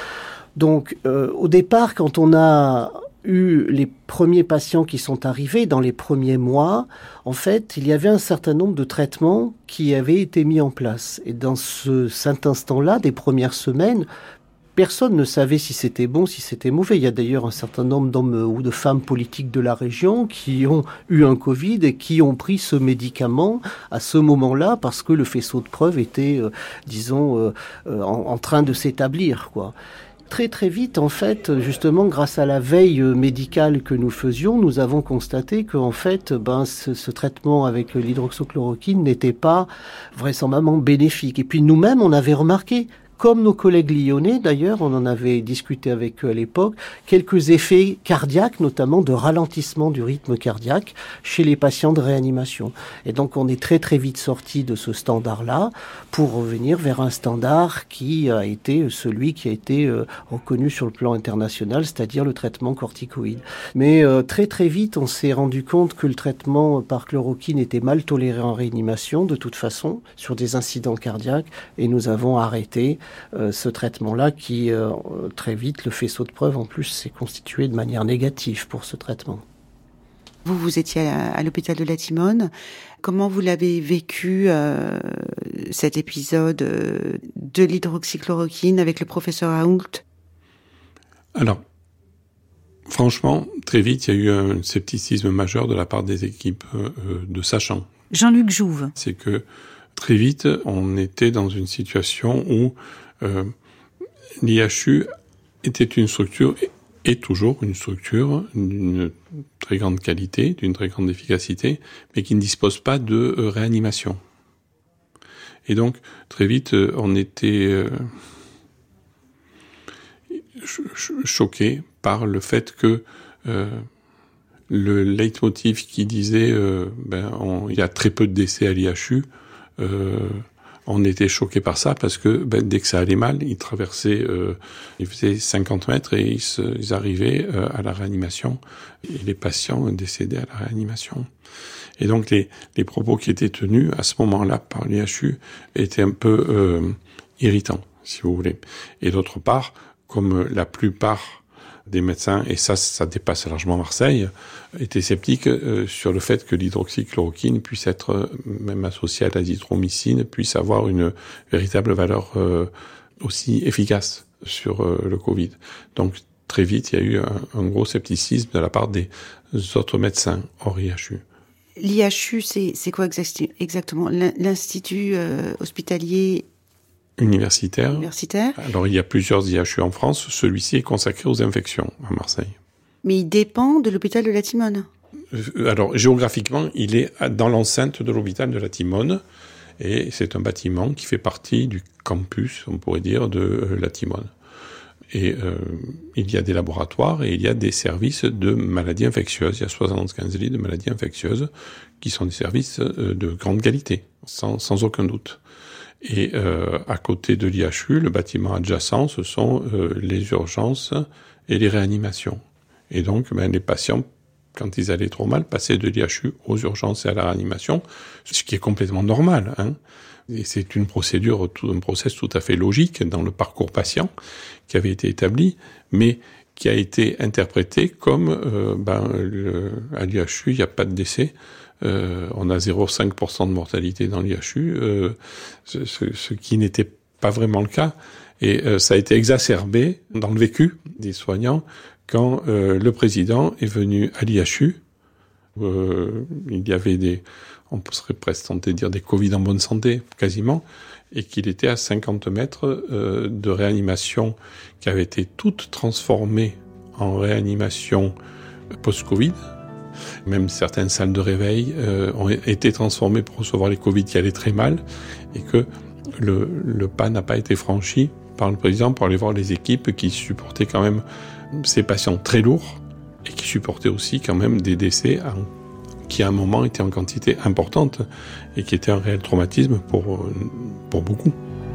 Donc, euh, au départ, quand on a eu les premiers patients qui sont arrivés dans les premiers mois, en fait, il y avait un certain nombre de traitements qui avaient été mis en place. Et dans ce, cet instant-là, des premières semaines, personne ne savait si c'était bon, si c'était mauvais. Il y a d'ailleurs un certain nombre d'hommes ou de femmes politiques de la région qui ont eu un Covid et qui ont pris ce médicament à ce moment-là parce que le faisceau de preuves était, euh, disons, euh, euh, en, en train de s'établir, quoi. Très très vite, en fait, justement, grâce à la veille médicale que nous faisions, nous avons constaté qu'en fait, ben, ce, ce traitement avec l'hydroxychloroquine n'était pas vraisemblablement bénéfique. Et puis nous-mêmes, on avait remarqué, comme nos collègues lyonnais, d'ailleurs, on en avait discuté avec eux à l'époque, quelques effets cardiaques, notamment de ralentissement du rythme cardiaque chez les patients de réanimation. Et donc, on est très très vite sorti de ce standard-là pour revenir vers un standard qui a été celui qui a été euh, reconnu sur le plan international, c'est-à-dire le traitement corticoïde. Mais euh, très très vite, on s'est rendu compte que le traitement par chloroquine était mal toléré en réanimation, de toute façon, sur des incidents cardiaques, et nous avons arrêté Euh, ce traitement-là qui, euh, très vite, le faisceau de preuves, en plus, s'est constitué de manière négative pour ce traitement. Vous, vous étiez à, à l'hôpital de la Timone. Comment vous l'avez vécu, euh, cet épisode euh, de l'hydroxychloroquine avec le professeur Raoult ? Alors, franchement, très vite, il y a eu un scepticisme majeur de la part des équipes euh, de sachants. Jean-Luc Jouve. C'est que très vite, on était dans une situation où euh, l'I H U était une structure, est toujours une structure d'une très grande qualité, d'une très grande efficacité, mais qui ne dispose pas de euh, réanimation. Et donc, très vite, euh, on était euh, ch- choqué par le fait que euh, le leitmotiv qui disait euh, ben, on, il y a très peu de décès à l'I H U, Euh, on était choqués par ça parce que ben, dès que ça allait mal, ils traversaient, euh, ils faisaient cinquante mètres et ils, se, ils arrivaient euh, à la réanimation et les patients décédaient à la réanimation. Et donc les, les propos qui étaient tenus à ce moment-là par l'I H U étaient un peu euh, irritants, si vous voulez. Et d'autre part, comme la plupart des médecins, et ça, ça dépasse largement Marseille, étaient sceptiques euh, sur le fait que l'hydroxychloroquine puisse être, euh, même associée à l'azithromycine, puisse avoir une véritable valeur euh, aussi efficace sur euh, le Covid. Donc, très vite, il y a eu un, un gros scepticisme de la part des autres médecins hors I H U. L'I H U, c'est, c'est quoi exactement? L'Institut euh, hospitalier universitaire. universitaire Alors, il y a plusieurs I H U en France. Celui-ci est consacré aux infections à Marseille. Mais il dépend de l'hôpital de la Timone. Alors, géographiquement, il est dans l'enceinte de l'hôpital de la Timone. Et c'est un bâtiment qui fait partie du campus, on pourrait dire, de la Timone. Et euh, il y a des laboratoires et il y a des services de maladies infectieuses. Il y a soixante-quinze lits de maladies infectieuses qui sont des services de grande qualité, sans, sans aucun doute. Et euh, à côté de l'I H U, le bâtiment adjacent, ce sont euh, les urgences et les réanimations. Et donc, ben, les patients, quand ils allaient trop mal, passaient de l'I H U aux urgences et à la réanimation, ce qui est complètement normal, hein. Et c'est une procédure, un process tout à fait logique dans le parcours patient qui avait été établi, mais qui a été interprété comme euh, ben, le, à l'I H U, il n'y a pas de décès. Euh, on a zéro virgule cinq pour cent de mortalité dans l'I H U, euh, ce, ce, ce qui n'était pas vraiment le cas. Et euh, ça a été exacerbé dans le vécu des soignants quand euh, le président est venu à l'I H U. Euh, il y avait des, on serait presque tenté de dire des Covid en bonne santé, quasiment, et qu'il était à cinquante mètres euh, de réanimation qui avait été toute transformée en réanimation post-Covid. Même certaines salles de réveil euh, ont été transformées pour recevoir les Covid qui allaient très mal, et que le, le pas n'a pas été franchi par le président pour aller voir les équipes qui supportaient quand même ces patients très lourds et qui supportaient aussi quand même des décès en, qui à un moment étaient en quantité importante et qui étaient un réel traumatisme pour, pour beaucoup.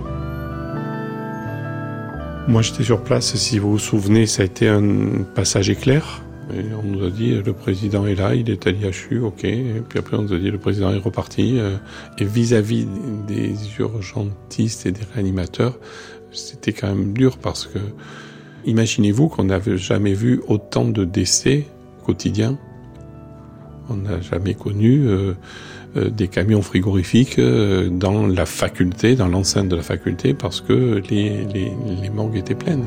Moi j'étais sur place, si vous vous souvenez, ça a été un passage éclair. Et on nous a dit, le président est là, il est à l'I H U, ok. Et puis après, on nous a dit, le président est reparti. Et vis-à-vis des urgentistes et des réanimateurs, c'était quand même dur parce que, imaginez-vous qu'on n'avait jamais vu autant de décès quotidiens. On n'a jamais connu euh, euh, des camions frigorifiques euh, dans la faculté, dans l'enceinte de la faculté, parce que les, les, les morgues étaient pleines.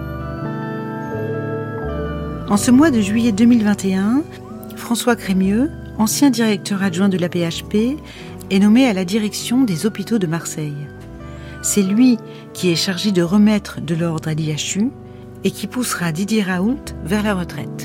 En ce mois de juillet deux mille vingt et un, François Crémieux, ancien directeur adjoint de l'A P H P, est nommé à la direction des hôpitaux de Marseille. C'est lui qui est chargé de remettre de l'ordre à l'I H U et qui poussera Didier Raoult vers la retraite.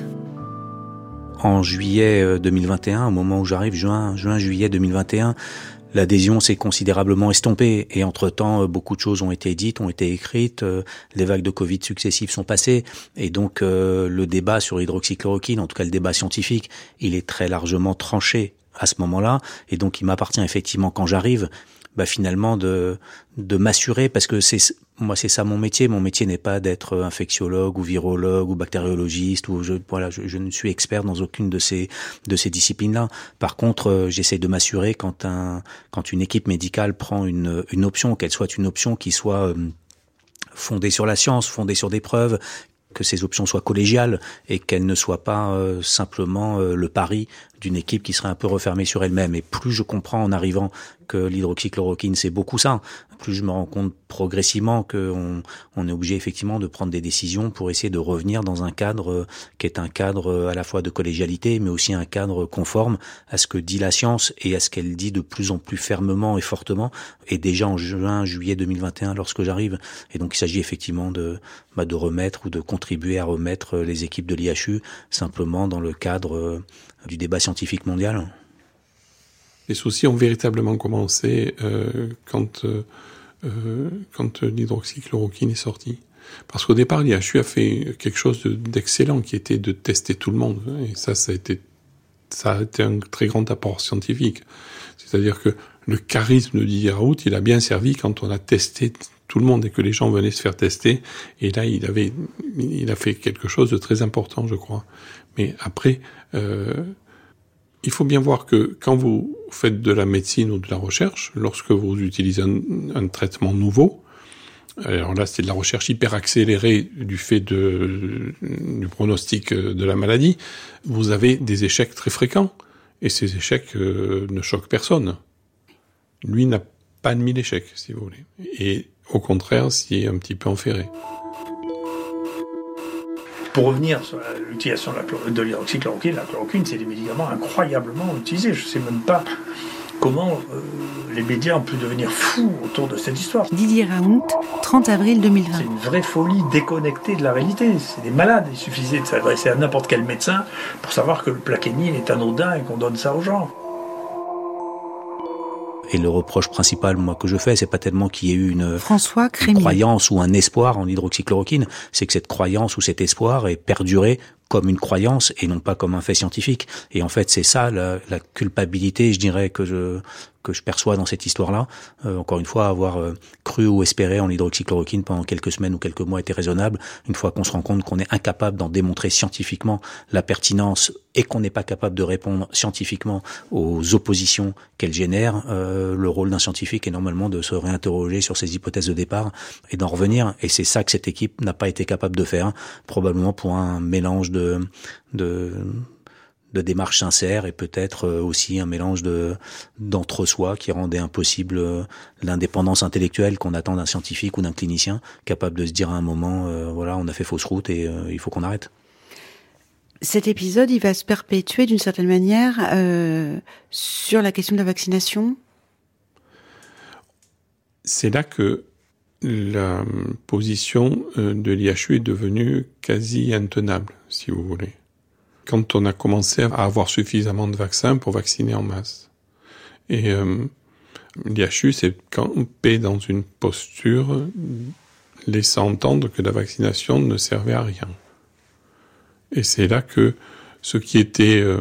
En juillet deux mille vingt et un, au moment où j'arrive, juin, juin, juillet deux mille vingt et un, l'adhésion s'est considérablement estompée et entre-temps, beaucoup de choses ont été dites, ont été écrites, les vagues de Covid successives sont passées et donc euh, le débat sur l'hydroxychloroquine, en tout cas le débat scientifique, il est très largement tranché à ce moment-là et donc il m'appartient effectivement quand j'arrive, bah finalement de de m'assurer parce que c'est moi c'est ça mon métier, mon métier n'est pas d'être infectiologue ou virologue ou bactériologiste ou je voilà, je, je ne suis expert dans aucune de ces de ces disciplines-là. Par contre, euh, j'essaie de m'assurer quand un quand une équipe médicale prend une une option, qu'elle soit une option qui soit euh, fondée sur la science, fondée sur des preuves, que ces options soient collégiales et qu'elles ne soient pas euh, simplement euh, le pari d'une équipe qui serait un peu refermée sur elle-même. Et plus je comprends en arrivant que l'hydroxychloroquine, c'est beaucoup ça, plus je me rends compte progressivement qu'on on est obligé effectivement de prendre des décisions pour essayer de revenir dans un cadre euh, qui est un cadre euh, à la fois de collégialité, mais aussi un cadre conforme à ce que dit la science et à ce qu'elle dit de plus en plus fermement et fortement, et déjà en juin, juillet deux mille vingt et un lorsque j'arrive. Et donc il s'agit effectivement de, bah, de remettre ou de contribuer à remettre les équipes de l'I H U simplement dans le cadre euh, du débat scientifique mondial. Les soucis ont véritablement commencé euh, quand, euh, quand l'hydroxychloroquine est sortie. Parce qu'au départ, l'I H U a fait quelque chose de, d'excellent, qui était de tester tout le monde. Et ça, ça a été, ça a été un très grand apport scientifique. C'est-à-dire que le charisme de Didier Raoult, il a bien servi quand on a testé tout le monde et que les gens venaient se faire tester. Et là, il avait, il a fait quelque chose de très important, je crois. Mais après, euh, il faut bien voir que quand vous faites de la médecine ou de la recherche, lorsque vous utilisez un, un traitement nouveau, Alors là, c'est de la recherche hyper accélérée du fait de, du pronostic de la maladie. Vous avez des échecs très fréquents. Et ces échecs euh, ne choquent personne. Lui n'a pas admis l'échec, si vous voulez. Et au contraire, s'y est un petit peu enferré. Pour revenir sur l'utilisation de, la, de l'hydroxychloroquine, la chloroquine, c'est des médicaments incroyablement utilisés. Je ne sais même pas comment euh, les médias ont pu devenir fous autour de cette histoire. Didier Raoult, trente avril deux mille vingt. C'est une vraie folie déconnectée de la réalité. C'est des malades. Il suffisait de s'adresser à n'importe quel médecin pour savoir que le plaquenil est anodin et qu'on donne ça aux gens. Et le reproche principal, moi, que je fais, c'est pas tellement qu'il y ait eu une, François une croyance ou un espoir en l'hydroxychloroquine, c'est que cette croyance ou cet espoir est perduré comme une croyance et non pas comme un fait scientifique. Et en fait, c'est ça la, la culpabilité, je dirais, que je que je perçois dans cette histoire-là. Euh, encore une fois, avoir euh, cru ou espéré en l'hydroxychloroquine pendant quelques semaines ou quelques mois était raisonnable. Une fois qu'on se rend compte qu'on est incapable d'en démontrer scientifiquement la pertinence et qu'on n'est pas capable de répondre scientifiquement aux oppositions qu'elle génère, euh, le rôle d'un scientifique est normalement de se réinterroger sur ses hypothèses de départ et d'en revenir. Et c'est ça que cette équipe n'a pas été capable de faire, probablement pour un mélange de de de démarche sincère et peut-être aussi un mélange de d'entre-soi qui rendait impossible l'indépendance intellectuelle qu'on attend d'un scientifique ou d'un clinicien capable de se dire à un moment euh, voilà, on a fait fausse route et euh, il faut qu'on arrête. Cet épisode, il va se perpétuer d'une certaine manière euh, sur la question de la vaccination. C'est là que la position de l'I H U est devenue quasi intenable, si vous voulez. Quand on a commencé à avoir suffisamment de vaccins pour vacciner en masse. Et euh, l'I H U s'est campé dans une posture laissant entendre que la vaccination ne servait à rien. Et c'est là que ce qui était euh,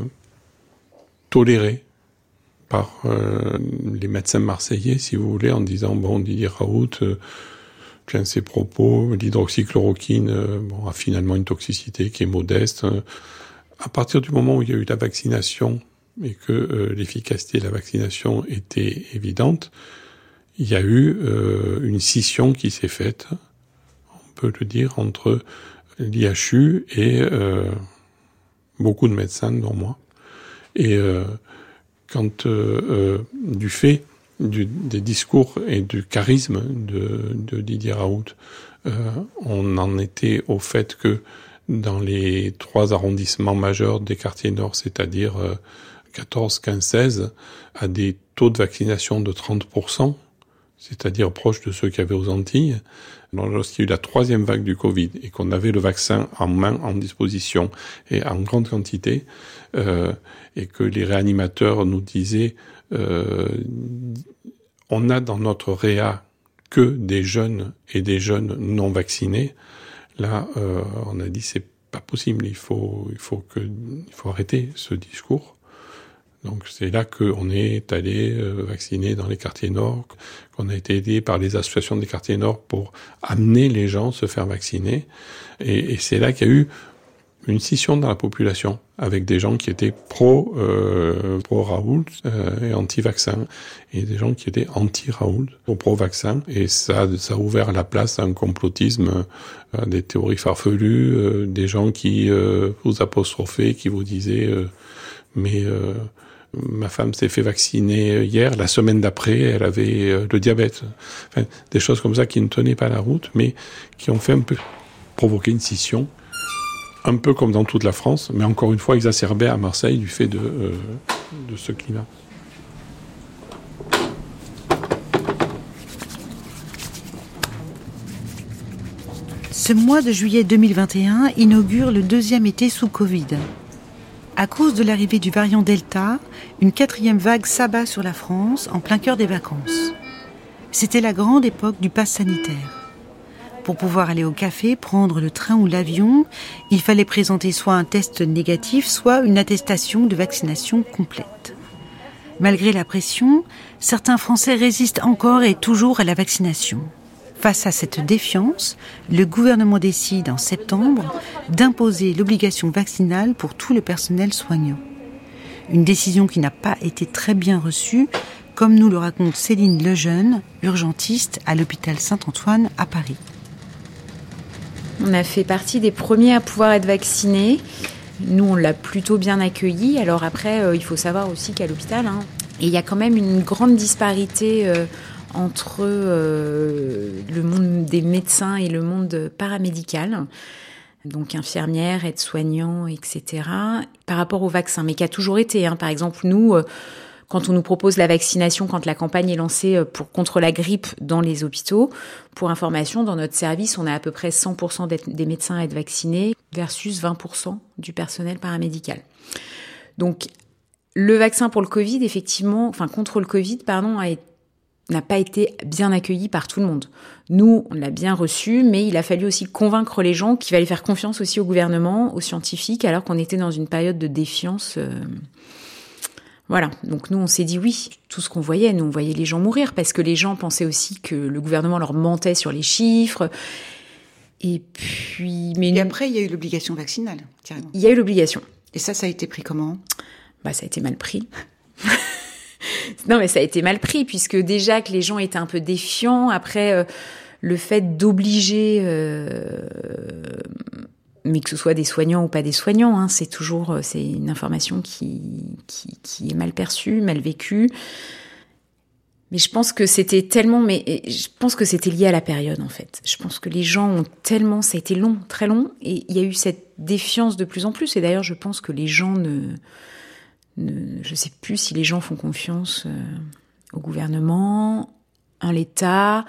toléré par euh, les médecins marseillais, si vous voulez, en disant, bon, Didier Raoult euh, tient ses propos, l'hydroxychloroquine euh, bon, a finalement une toxicité qui est modeste. Euh, À partir du moment où il y a eu la vaccination et que euh, l'efficacité de la vaccination était évidente, il y a eu euh, une scission qui s'est faite, on peut le dire, entre l'I H U et euh, beaucoup de médecins, dont moi. Et euh, quand, euh, euh, du fait du, des discours et du charisme de, de Didier Raoult, euh, on en était au fait que dans les trois arrondissements majeurs des quartiers nord, c'est-à-dire euh, quatorze, quinze, seize, à des taux de vaccination de trente pour cent, c'est-à-dire proche de ceux qu'il y avait aux Antilles. Alors, lorsqu'il y a eu la troisième vague du Covid et qu'on avait le vaccin en main, en disposition et en grande quantité, euh, et que les réanimateurs nous disaient euh, on a dans notre réa que des jeunes et des jeunes non vaccinés, là, euh, on a dit c'est pas possible, il faut, il faut que, il faut arrêter ce discours. Donc c'est là qu'on est allé euh, vacciner dans les quartiers nord, qu'on a été aidé par les associations des quartiers nord pour amener les gens à se faire vacciner. Et, et c'est là qu'il y a eu une scission dans la population, avec des gens qui étaient pro euh, pro Raoult euh, et anti-vaccin, et des gens qui étaient anti-Raoult ou pro-vaccin. Et ça, ça a ouvert la place à un complotisme, à des théories farfelues, euh, des gens qui euh, vous apostrophaient, qui vous disaient euh, mais euh, ma femme s'est fait vacciner hier, la semaine d'après, elle avait euh, le diabète. Enfin, des choses comme ça qui ne tenaient pas la route, mais qui ont fait un peu provoquer une scission. Un peu comme dans toute la France, mais encore une fois exacerbé à Marseille du fait de, euh, de ce climat. Ce mois de juillet deux mille vingt et un inaugure le deuxième été sous Covid. À cause de l'arrivée du variant Delta, une quatrième vague s'abat sur la France en plein cœur des vacances. C'était la grande époque du pass sanitaire. Pour pouvoir aller au café, prendre le train ou l'avion, il fallait présenter soit un test négatif, soit une attestation de vaccination complète. Malgré la pression, certains Français résistent encore et toujours à la vaccination. Face à cette défiance, le gouvernement décide en septembre d'imposer l'obligation vaccinale pour tout le personnel soignant. Une décision qui n'a pas été très bien reçue, comme nous le raconte Céline Lejeune, urgentiste à l'hôpital Saint-Antoine à Paris. On a fait partie des premiers à pouvoir être vaccinés. Nous, on l'a plutôt bien accueilli. Alors après, euh, il faut savoir aussi qu'à l'hôpital, hein, il y a quand même une grande disparité euh, entre euh, le monde des médecins et le monde paramédical. Donc infirmières, aides-soignants, et cetera, par rapport au vaccin, mais qui a toujours été. Hein. Par exemple, nous, euh, quand on nous propose la vaccination, quand la campagne est lancée pour, contre la grippe dans les hôpitaux, pour information, dans notre service, on a à peu près cent pour cent des médecins à être vaccinés versus vingt pour cent du personnel paramédical. Donc, le vaccin pour le Covid, effectivement, enfin contre le Covid, pardon, a été n'a pas été bien accueilli par tout le monde. Nous, on l'a bien reçu, mais il a fallu aussi convaincre les gens qu'il fallait faire confiance aussi au gouvernement, aux scientifiques, alors qu'on était dans une période de défiance. Euh... Voilà, donc nous, on s'est dit oui, tout ce qu'on voyait, nous, on voyait les gens mourir, parce que les gens pensaient aussi que le gouvernement leur mentait sur les chiffres. Et puis... Mais Et nous... après, il y a eu l'obligation vaccinale, carrément. Il y a eu l'obligation. Et ça, ça a été pris comment ? Bah, ça a été mal pris. Non, mais ça a été mal pris, puisque déjà que les gens étaient un peu défiants. Après, euh, le fait d'obliger, euh, mais que ce soit des soignants ou pas des soignants, hein, c'est toujours c'est une information qui, qui, qui est mal perçue, mal vécue. Mais je pense que c'était tellement... Mais je pense que c'était lié à la période, en fait. Je pense que les gens ont tellement... Ça a été long, très long, et il y a eu cette défiance de plus en plus. Et d'ailleurs, je pense que les gens ne... Ne, je ne sais plus si les gens font confiance euh, au gouvernement, à l'État.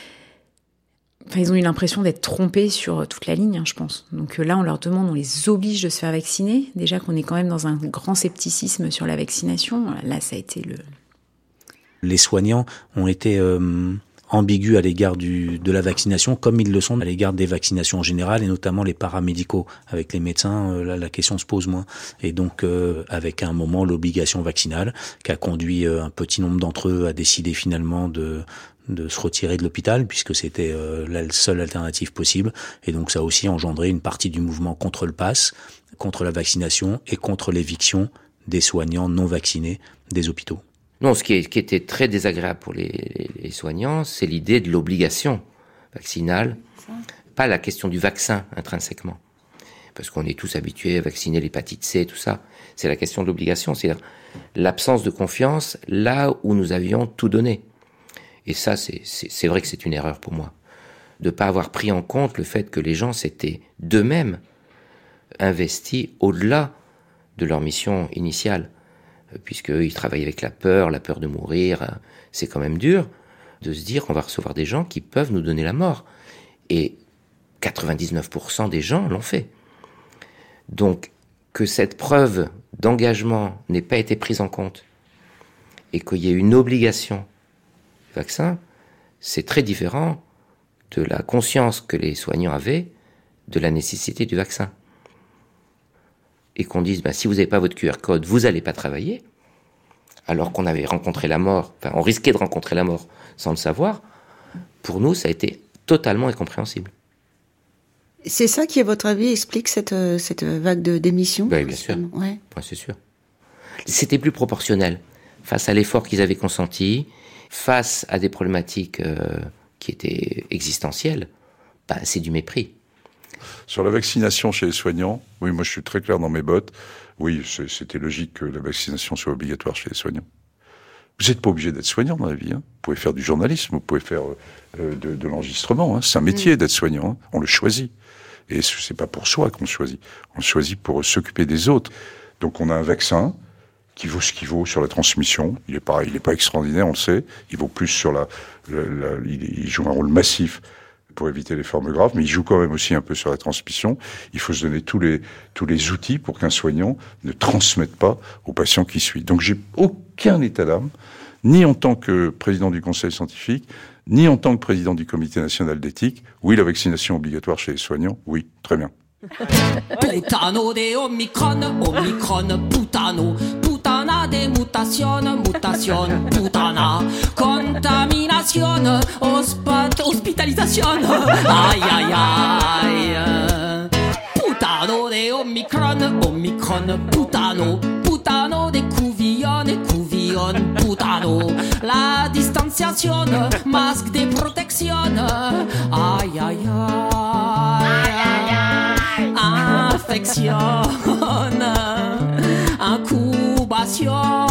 Enfin, ils ont eu l'impression d'être trompés sur toute la ligne, hein, je pense. Donc euh, là, on leur demande, on les oblige de se faire vacciner. Déjà qu'on est quand même dans un grand scepticisme sur la vaccination. Là, ça a été le... Les soignants ont été euh, ambigus à l'égard du, de la vaccination, comme ils le sont à l'égard des vaccinations en général, et notamment les paramédicaux. Avec les médecins, euh, là, la question se pose moins. Et donc, euh, avec à un moment l'obligation vaccinale, qui a conduit euh, un petit nombre d'entre eux à décider finalement de de se retirer de l'hôpital, puisque c'était euh, la seule alternative possible. Et donc, ça a aussi engendré une partie du mouvement contre le pass, contre la vaccination et contre l'éviction des soignants non vaccinés des hôpitaux. Non, ce qui, est, qui était très désagréable pour les, les soignants, c'est l'idée de l'obligation vaccinale, pas la question du vaccin intrinsèquement, parce qu'on est tous habitués à vacciner l'hépatite C, tout ça. C'est la question de l'obligation, c'est-à-dire l'absence de confiance là où nous avions tout donné. Et ça, c'est, c'est, c'est vrai que c'est une erreur pour moi, de ne pas avoir pris en compte le fait que les gens s'étaient d'eux-mêmes investis au-delà de leur mission initiale. Puisqu'ils travaillent avec la peur, la peur de mourir, c'est quand même dur de se dire qu'on va recevoir des gens qui peuvent nous donner la mort. Et quatre-vingt-dix-neuf pour cent des gens l'ont fait. Donc, que cette preuve d'engagement n'ait pas été prise en compte et qu'il y ait une obligation du vaccin, c'est très différent de la conscience que les soignants avaient de la nécessité du vaccin. Et qu'on dise, ben, si vous n'avez pas votre Q R code, vous n'allez pas travailler, alors qu'on avait rencontré la mort, enfin, on risquait de rencontrer la mort sans le savoir, pour nous, ça a été totalement incompréhensible. C'est ça qui, à votre avis, explique cette, cette vague de démission ? Ben, bien sûr, ouais. Ouais, c'est sûr. C'était plus proportionnel, face à l'effort qu'ils avaient consenti, face à des problématiques euh, qui étaient existentielles, ben, c'est du mépris. Sur la vaccination chez les soignants, oui, moi je suis très clair dans mes bottes. Oui, c'était logique que la vaccination soit obligatoire chez les soignants. Vous n'êtes pas obligé d'être soignant dans la vie. Hein. Vous pouvez faire du journalisme, vous pouvez faire euh, de, de l'enregistrement. Hein. C'est un métier mmh. d'être soignant. Hein. On le choisit. Et c'est pas pour soi qu'on le choisit. On le choisit pour s'occuper des autres. Donc on a un vaccin qui vaut ce qu'il vaut sur la transmission. Il est pas, il est pas extraordinaire, on le sait. Il vaut plus sur la, la, la il, il joue un rôle massif pour éviter les formes graves, mais il joue quand même aussi un peu sur la transmission. Il faut se donner tous les tous les outils pour qu'un soignant ne transmette pas au patient qui suit. Donc j'ai aucun état d'âme, ni en tant que président du conseil scientifique, ni en tant que président du comité national d'éthique. Oui, la vaccination obligatoire chez les soignants, oui, très bien. Putano de Omicron, Omicron, putano, putana de mutation, mutation, putana, contamination, ospat, hospitalisation, aïe aïe aïe. Putano de Omicron, Omicron, putano, putano de couvillon, couvillon. mutación, putano. La distanciación, masque de protección. Ay, ay, ay. Infection, incubation.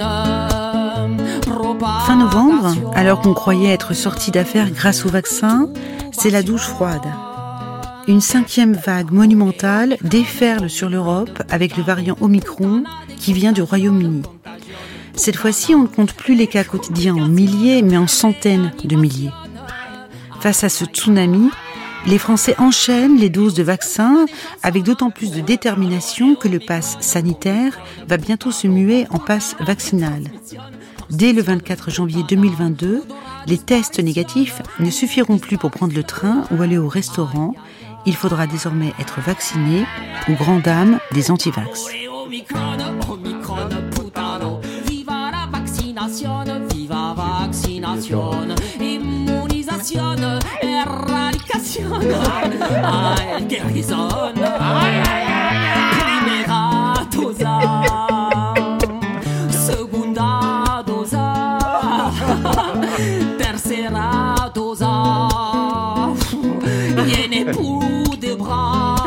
Fin novembre, alors qu'on croyait être sorti d'affaire grâce au vaccin, c'est la douche froide. Une cinquième vague monumentale déferle sur l'Europe avec le variant Omicron qui vient du Royaume-Uni. Cette fois-ci, on ne compte plus les cas quotidiens en milliers, mais en centaines de milliers. Face à ce tsunami, les Français enchaînent les doses de vaccins avec d'autant plus de détermination que le pass sanitaire va bientôt se muer en pass vaccinal. Dès le vingt-quatre janvier deux mille vingt-deux, les tests négatifs ne suffiront plus pour prendre le train ou aller au restaurant. Il faudra désormais être vacciné aux grandes dames des anti-vax. Viva vaccinación, inmunización, erradicación, ay, guérison, primera dosa, segunda dosa, tercera dosa, viene plus de bras,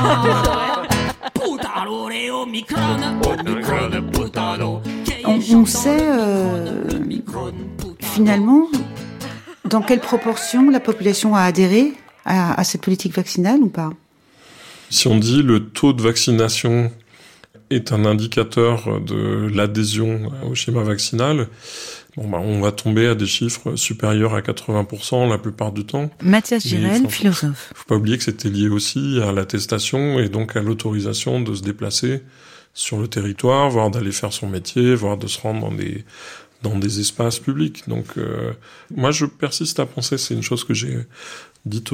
putano, Omicron, Omicron, putano. On, on sait euh, finalement dans quelle proportion la population a adhéré à, à cette politique vaccinale ou pas ? Si on dit le taux de vaccination est un indicateur de l'adhésion au schéma vaccinal, bon bah on va tomber à des chiffres supérieurs à quatre-vingts pour cent la plupart du temps. Mathias Girel, philosophe. Faut pas oublier que c'était lié aussi à l'attestation et donc à l'autorisation de se déplacer sur le territoire, voire d'aller faire son métier, voire de se rendre dans des dans des espaces publics. Donc euh, moi je persiste à penser, c'est une chose que j'ai dite au,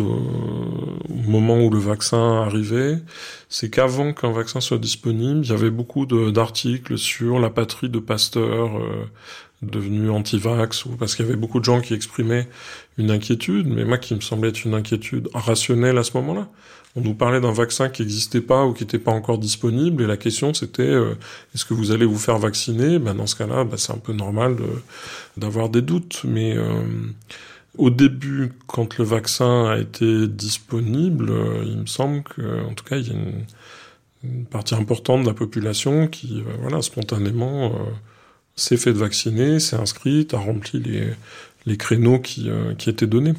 au moment où le vaccin arrivait, c'est qu'avant qu'un vaccin soit disponible, il y avait beaucoup de, d'articles sur la patrie de Pasteur euh, devenu anti-vax, ou parce qu'il y avait beaucoup de gens qui exprimaient une inquiétude, mais moi qui me semblait être une inquiétude rationnelle à ce moment-là. On nous parlait d'un vaccin qui n'existait pas ou qui n'était pas encore disponible, et la question c'était euh, est-ce que vous allez vous faire vacciner ? Ben dans ce cas-là, ben, c'est un peu normal de, d'avoir des doutes. Mais euh, au début, quand le vaccin a été disponible, euh, il me semble que, en tout cas, il y a une, une partie importante de la population qui, euh, voilà, spontanément, euh, s'est fait vacciner, s'est inscrite, a rempli les, les créneaux qui, euh, qui étaient donnés.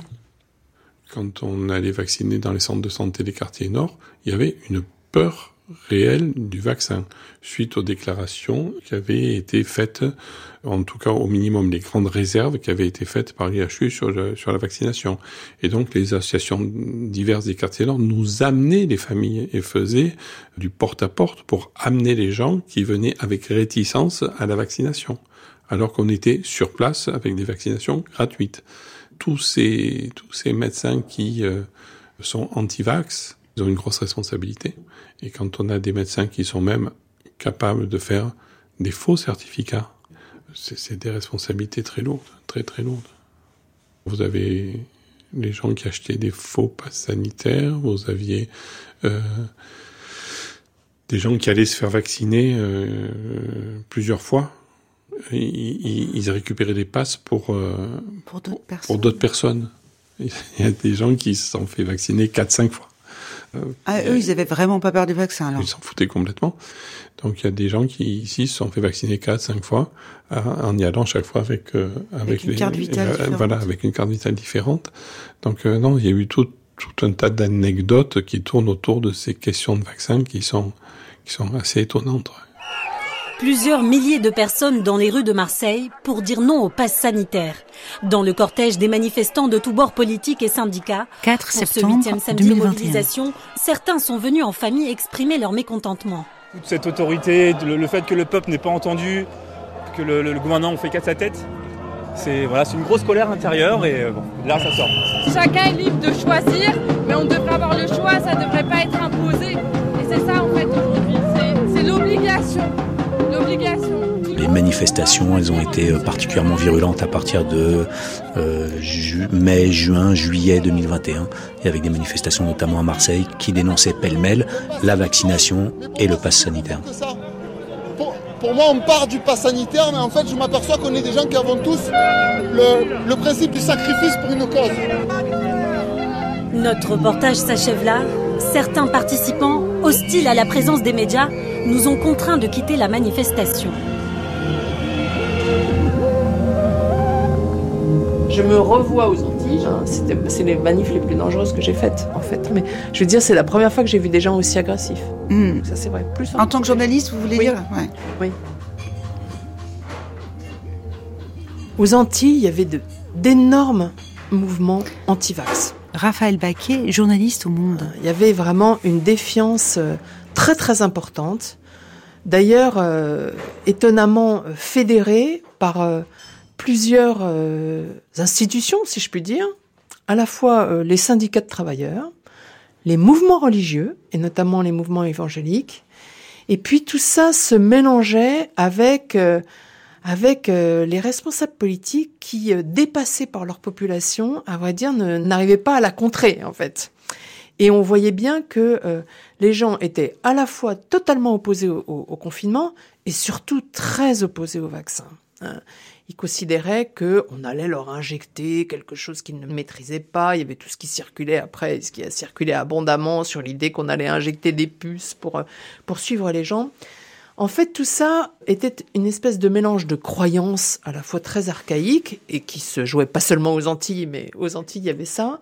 Quand on allait vacciner dans les centres de santé des quartiers nord, il y avait une peur réelle du vaccin, suite aux déclarations qui avaient été faites, en tout cas au minimum les grandes réserves qui avaient été faites par l'I H U sur, le, sur la vaccination. Et donc les associations diverses des quartiers nord nous amenaient les familles et faisaient du porte-à-porte pour amener les gens qui venaient avec réticence à la vaccination, alors qu'on était sur place avec des vaccinations gratuites. Tous ces, tous ces médecins qui euh, sont anti-vax, ils ont une grosse responsabilité. Et quand on a des médecins qui sont même capables de faire des faux certificats, c'est, c'est des responsabilités très lourdes, très très lourdes. Vous avez les gens qui achetaient des faux passes sanitaires, vous aviez euh, des gens qui allaient se faire vacciner euh, plusieurs fois. Ils, ils récupéraient des passes pour, euh, pour, d'autres pour, pour d'autres personnes. Il y a des gens qui se sont fait vacciner quatre cinq fois. Euh, ah, eux, ils avaient vraiment pas peur du vaccin, alors. Ils s'en foutaient complètement. Donc, il y a des gens qui, ici, se sont fait vacciner quatre cinq fois, en y allant chaque fois avec, euh, avec, avec une les, carte vitale euh, voilà, avec une carte vitale différente. Donc, euh, non, il y a eu tout, tout un tas d'anecdotes qui tournent autour de ces questions de vaccins qui sont, qui sont assez étonnantes. Plusieurs milliers de personnes dans les rues de Marseille pour dire non au pass sanitaire. Dans le cortège des manifestants de tous bords politiques et syndicats, quatre septembre pour ce huitième samedi de mobilisation, certains sont venus en famille exprimer leur mécontentement. Toute cette autorité, le, le fait que le peuple n'est pas entendu, que le, le, le gouvernement fait qu'à sa tête, c'est, voilà, c'est une grosse colère intérieure et euh, bon, là ça sort. Chacun est libre de choisir, mais on devrait avoir le choix, ça ne devrait pas être imposé. Et c'est ça en fait aujourd'hui, c'est, c'est l'obligation. Les manifestations, elles ont été particulièrement virulentes à partir de euh, ju- mai, juin, juillet deux mille vingt et un, et avec des manifestations notamment à Marseille qui dénonçaient pêle-mêle la vaccination et le pass sanitaire. Pour moi, on part du pass sanitaire, mais en fait, je m'aperçois qu'on est des gens qui avons tous le, le principe du sacrifice pour une cause. Notre reportage s'achève là. Certains participants, hostiles à la présence des médias, nous ont contraints de quitter la manifestation. Je me revois aux Antilles. Hein. C'était, c'est les manifs les plus dangereuses que j'ai faites, en fait. Mais je veux dire, c'est la première fois que j'ai vu des gens aussi agressifs. Mmh. Ça, c'est vrai. Plus en tant que journaliste, vous voulez oui. dire ouais. Oui. Aux Antilles, il y avait de, d'énormes mouvements anti-vax. Raphaël Baquet, journaliste au Monde. Il y avait vraiment une défiance très très importante. D'ailleurs, euh, étonnamment fédérée par euh, plusieurs euh, institutions, si je puis dire, à la fois euh, les syndicats de travailleurs, les mouvements religieux, et notamment les mouvements évangéliques, et puis tout ça se mélangeait avec, euh, avec euh, les responsables politiques qui, euh, dépassés par leur population, à vrai dire, ne, n'arrivaient pas à la contrer, en fait. Et on voyait bien que euh, les gens étaient à la fois totalement opposés au, au, au confinement, et surtout très opposés au vaccin. Hein. Ils considéraient qu'on allait leur injecter quelque chose qu'ils ne maîtrisaient pas. Il y avait tout ce qui circulait après, ce qui a circulé abondamment sur l'idée qu'on allait injecter des puces pour, pour suivre les gens. En fait, tout ça était une espèce de mélange de croyances à la fois très archaïques et qui se jouait pas seulement aux Antilles, mais aux Antilles, il y avait ça,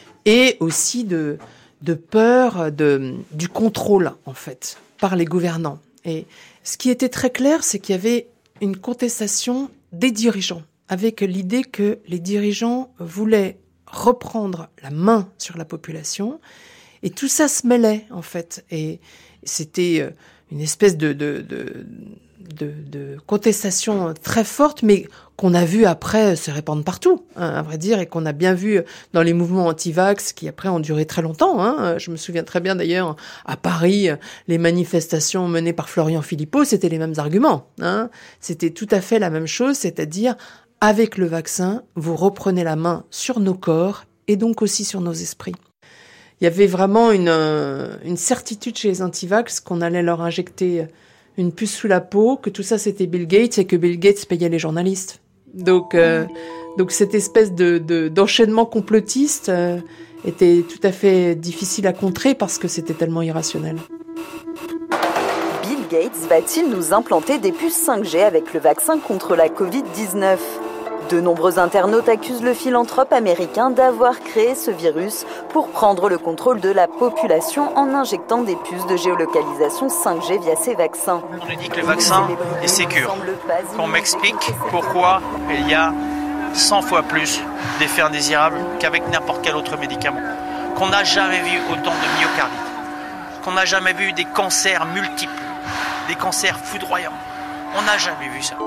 et aussi de, de peur de, du contrôle, en fait, par les gouvernants. Et ce qui était très clair, c'est qu'il y avait une contestation des dirigeants, avec l'idée que les dirigeants voulaient reprendre la main sur la population, et tout ça se mêlait, en fait. Et c'était une espèce de, de, de, de, de contestation très forte, mais qu'on a vu après se répandre partout, hein, à vrai dire, et qu'on a bien vu dans les mouvements anti-vax qui après ont duré très longtemps. Hein. Je me souviens très bien d'ailleurs, à Paris, les manifestations menées par Florian Philippot, c'était les mêmes arguments. Hein. C'était tout à fait la même chose, c'est-à-dire, avec le vaccin, vous reprenez la main sur nos corps et donc aussi sur nos esprits. Il y avait vraiment une, une certitude chez les anti-vax qu'on allait leur injecter une puce sous la peau, que tout ça c'était Bill Gates et que Bill Gates payait les journalistes. Donc, euh, donc cette espèce de, de, d'enchaînement complotiste euh, était tout à fait difficile à contrer parce que c'était tellement irrationnel. Bill Gates va-t-il nous implanter des puces cinq G avec le vaccin contre la covid dix-neuf ? De nombreux internautes accusent le philanthrope américain d'avoir créé ce virus pour prendre le contrôle de la population en injectant des puces de géolocalisation cinq G via ces vaccins. On nous dit que le vaccin est sécure. Qu'on m'explique pourquoi il y a cent fois plus d'effets indésirables qu'avec n'importe quel autre médicament. Qu'on n'a jamais vu autant de myocardite. Qu'on n'a jamais vu des cancers multiples, des cancers foudroyants. On n'a jamais vu ça.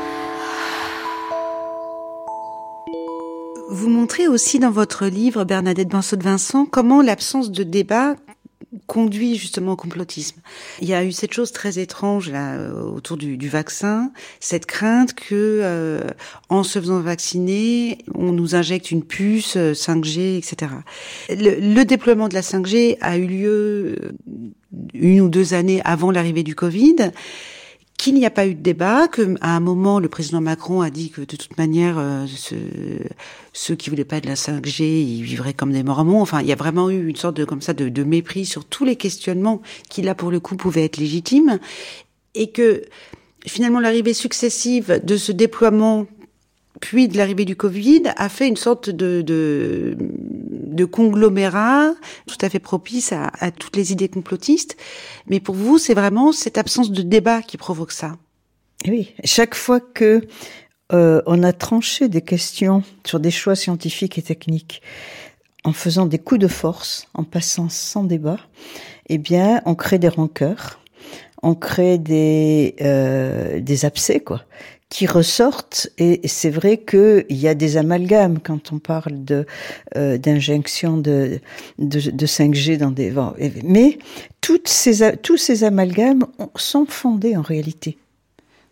Vous montrez aussi dans votre livre, Bernadette Banceau de Vincent, comment l'absence de débat conduit justement au complotisme. Il y a eu cette chose très étrange là autour du, du vaccin, cette crainte que, euh, en se faisant vacciner, on nous injecte une puce cinq G, et cetera. Le, le déploiement de la cinq G a eu lieu une ou deux années avant l'arrivée du Covid. Qu'il n'y a pas eu de débat, que à un moment le président Macron a dit que de toute manière euh, ce, ceux qui voulaient pas de la cinq G, ils vivraient comme des mormons. Enfin, il y a vraiment eu une sorte de comme ça de, de mépris sur tous les questionnements qui là pour le coup pouvaient être légitimes, et que finalement l'arrivée successive de ce déploiement puis de l'arrivée du Covid a fait une sorte de, de, de conglomérat tout à fait propice à, à toutes les idées complotistes. Mais pour vous, c'est vraiment cette absence de débat qui provoque ça. Oui, chaque fois que euh, on a tranché des questions sur des choix scientifiques et techniques en faisant des coups de force, en passant sans débat, eh bien, on crée des rancœurs, on crée des, euh, des abcès, quoi, qui ressortent, et c'est vrai qu'il y a des amalgames quand on parle de euh, d'injection de, de de cinq G dans des... Mais toutes ces tous ces amalgames sont fondés en réalité.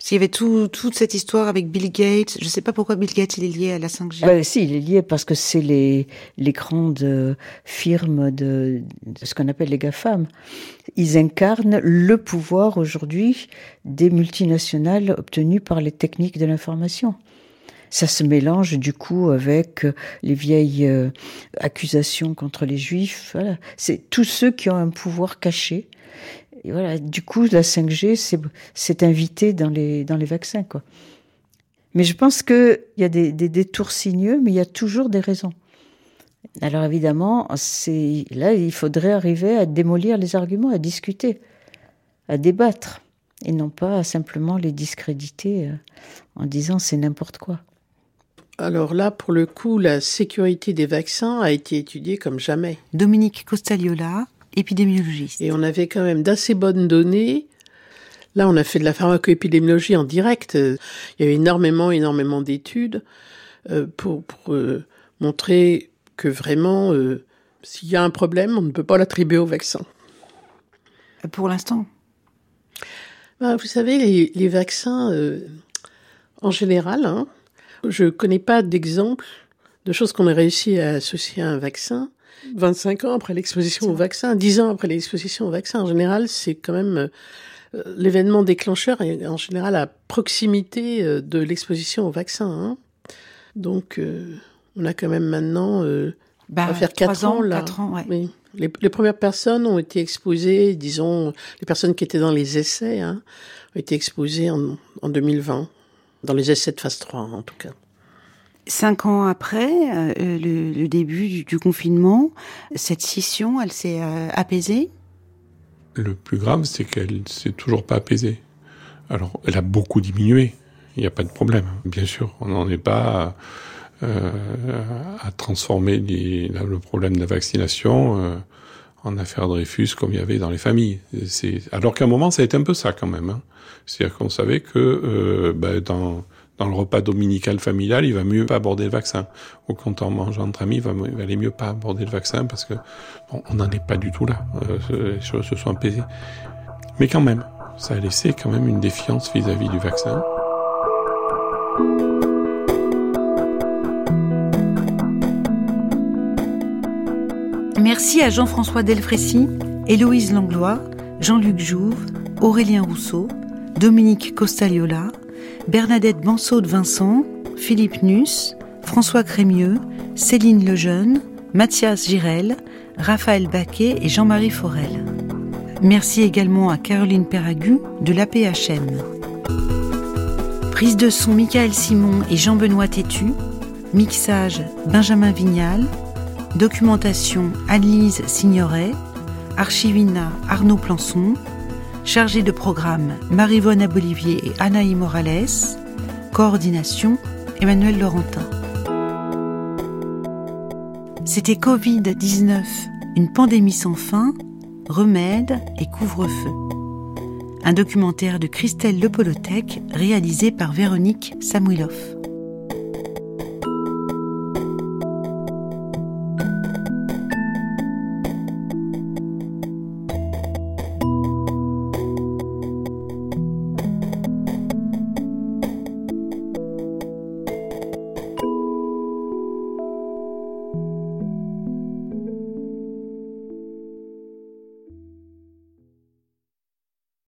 S'il y avait tout, toute cette histoire avec Bill Gates, je ne sais pas pourquoi Bill Gates il est lié à la cinq G. Ben, si, il est lié parce que c'est les, les grandes firmes de, de ce qu'on appelle les GAFAM. Ils incarnent le pouvoir aujourd'hui des multinationales obtenues par les techniques de l'information. Ça se mélange du coup avec les vieilles euh, accusations contre les Juifs. Voilà. C'est tous ceux qui ont un pouvoir caché. Et voilà, du coup, la cinq G, c'est, c'est invité dans les, dans les vaccins, quoi. Mais je pense qu'il y a des, des détours sinueux, mais il y a toujours des raisons. Alors évidemment, c'est, là, il faudrait arriver à démolir les arguments, à discuter, à débattre, et non pas à simplement les discréditer en disant c'est n'importe quoi. Alors là, pour le coup, la sécurité des vaccins a été étudiée comme jamais. Dominique Costagliola, épidémiologiste. Et on avait quand même d'assez bonnes données. Là, on a fait de la pharmacoépidémiologie en direct. Il y avait énormément, énormément d'études euh, pour, pour euh, montrer que vraiment, euh, s'il y a un problème, on ne peut pas l'attribuer au vaccin. Pour l'instant. Ben, vous savez, les, les vaccins, euh, en général, hein, je ne connais pas d'exemple de choses qu'on a réussi à associer à un vaccin. vingt-cinq ans après l'exposition au vaccin, dix ans après l'exposition au vaccin, en général, c'est quand même euh, l'événement déclencheur est en général à proximité euh, de l'exposition au vaccin. Hein. Donc, euh, on a quand même maintenant, euh, bah, on va faire quatre ans, là. quatre ans, ouais. Oui. Les, les premières personnes ont été exposées, disons, les personnes qui étaient dans les essais, hein, ont été exposées en, en deux mille vingt, dans les essais de phase trois, en tout cas. Cinq ans après euh, le, le début du, du confinement, cette scission, elle s'est euh, apaisée ? Le plus grave, c'est qu'elle s'est toujours pas apaisée. Alors, elle a beaucoup diminué. Il n'y a pas de problème. Bien sûr, on n'en est pas euh, à transformer les, le problème de la vaccination euh, en affaire Dreyfus comme il y avait dans les familles. C'est, alors qu'à un moment, ça a été un peu ça quand même. Hein. C'est-à-dire qu'on savait que euh, ben, dans Dans le repas dominical familial, il va mieux pas aborder le vaccin. Ou quand on mange entre amis, il va, il va aller mieux pas aborder le vaccin parce que bon, on n'en est pas du tout là. Euh, les choses se sont apaisées. Mais quand même, ça a laissé quand même une défiance vis-à-vis du vaccin. Merci à Jean-François Delfrécy, Héloïse Langlois, Jean-Luc Jouve, Aurélien Rousseau, Dominique Costagliola, Bernadette Banceau de Vincent, Philippe Nuss, François Crémieux, Céline Lejeune, Mathias Girel, Raphaël Baquet et Jean-Marie Forel. Merci également à Caroline Perragu de l'A P H M. Prise de son Michael Simon et Jean-Benoît Tétu. Mixage Benjamin Vignal. Documentation Anne-Lise Signoret. Archivina Arnaud Plançon. Chargée de programme Marie-Vonne Abolivier et Anaï Morales. Coordination Emmanuel Laurentin. C'était covid dix-neuf, une pandémie sans fin, remède et couvre-feu. Un documentaire de Christelle Lepolotec réalisé par Véronique Samouilov.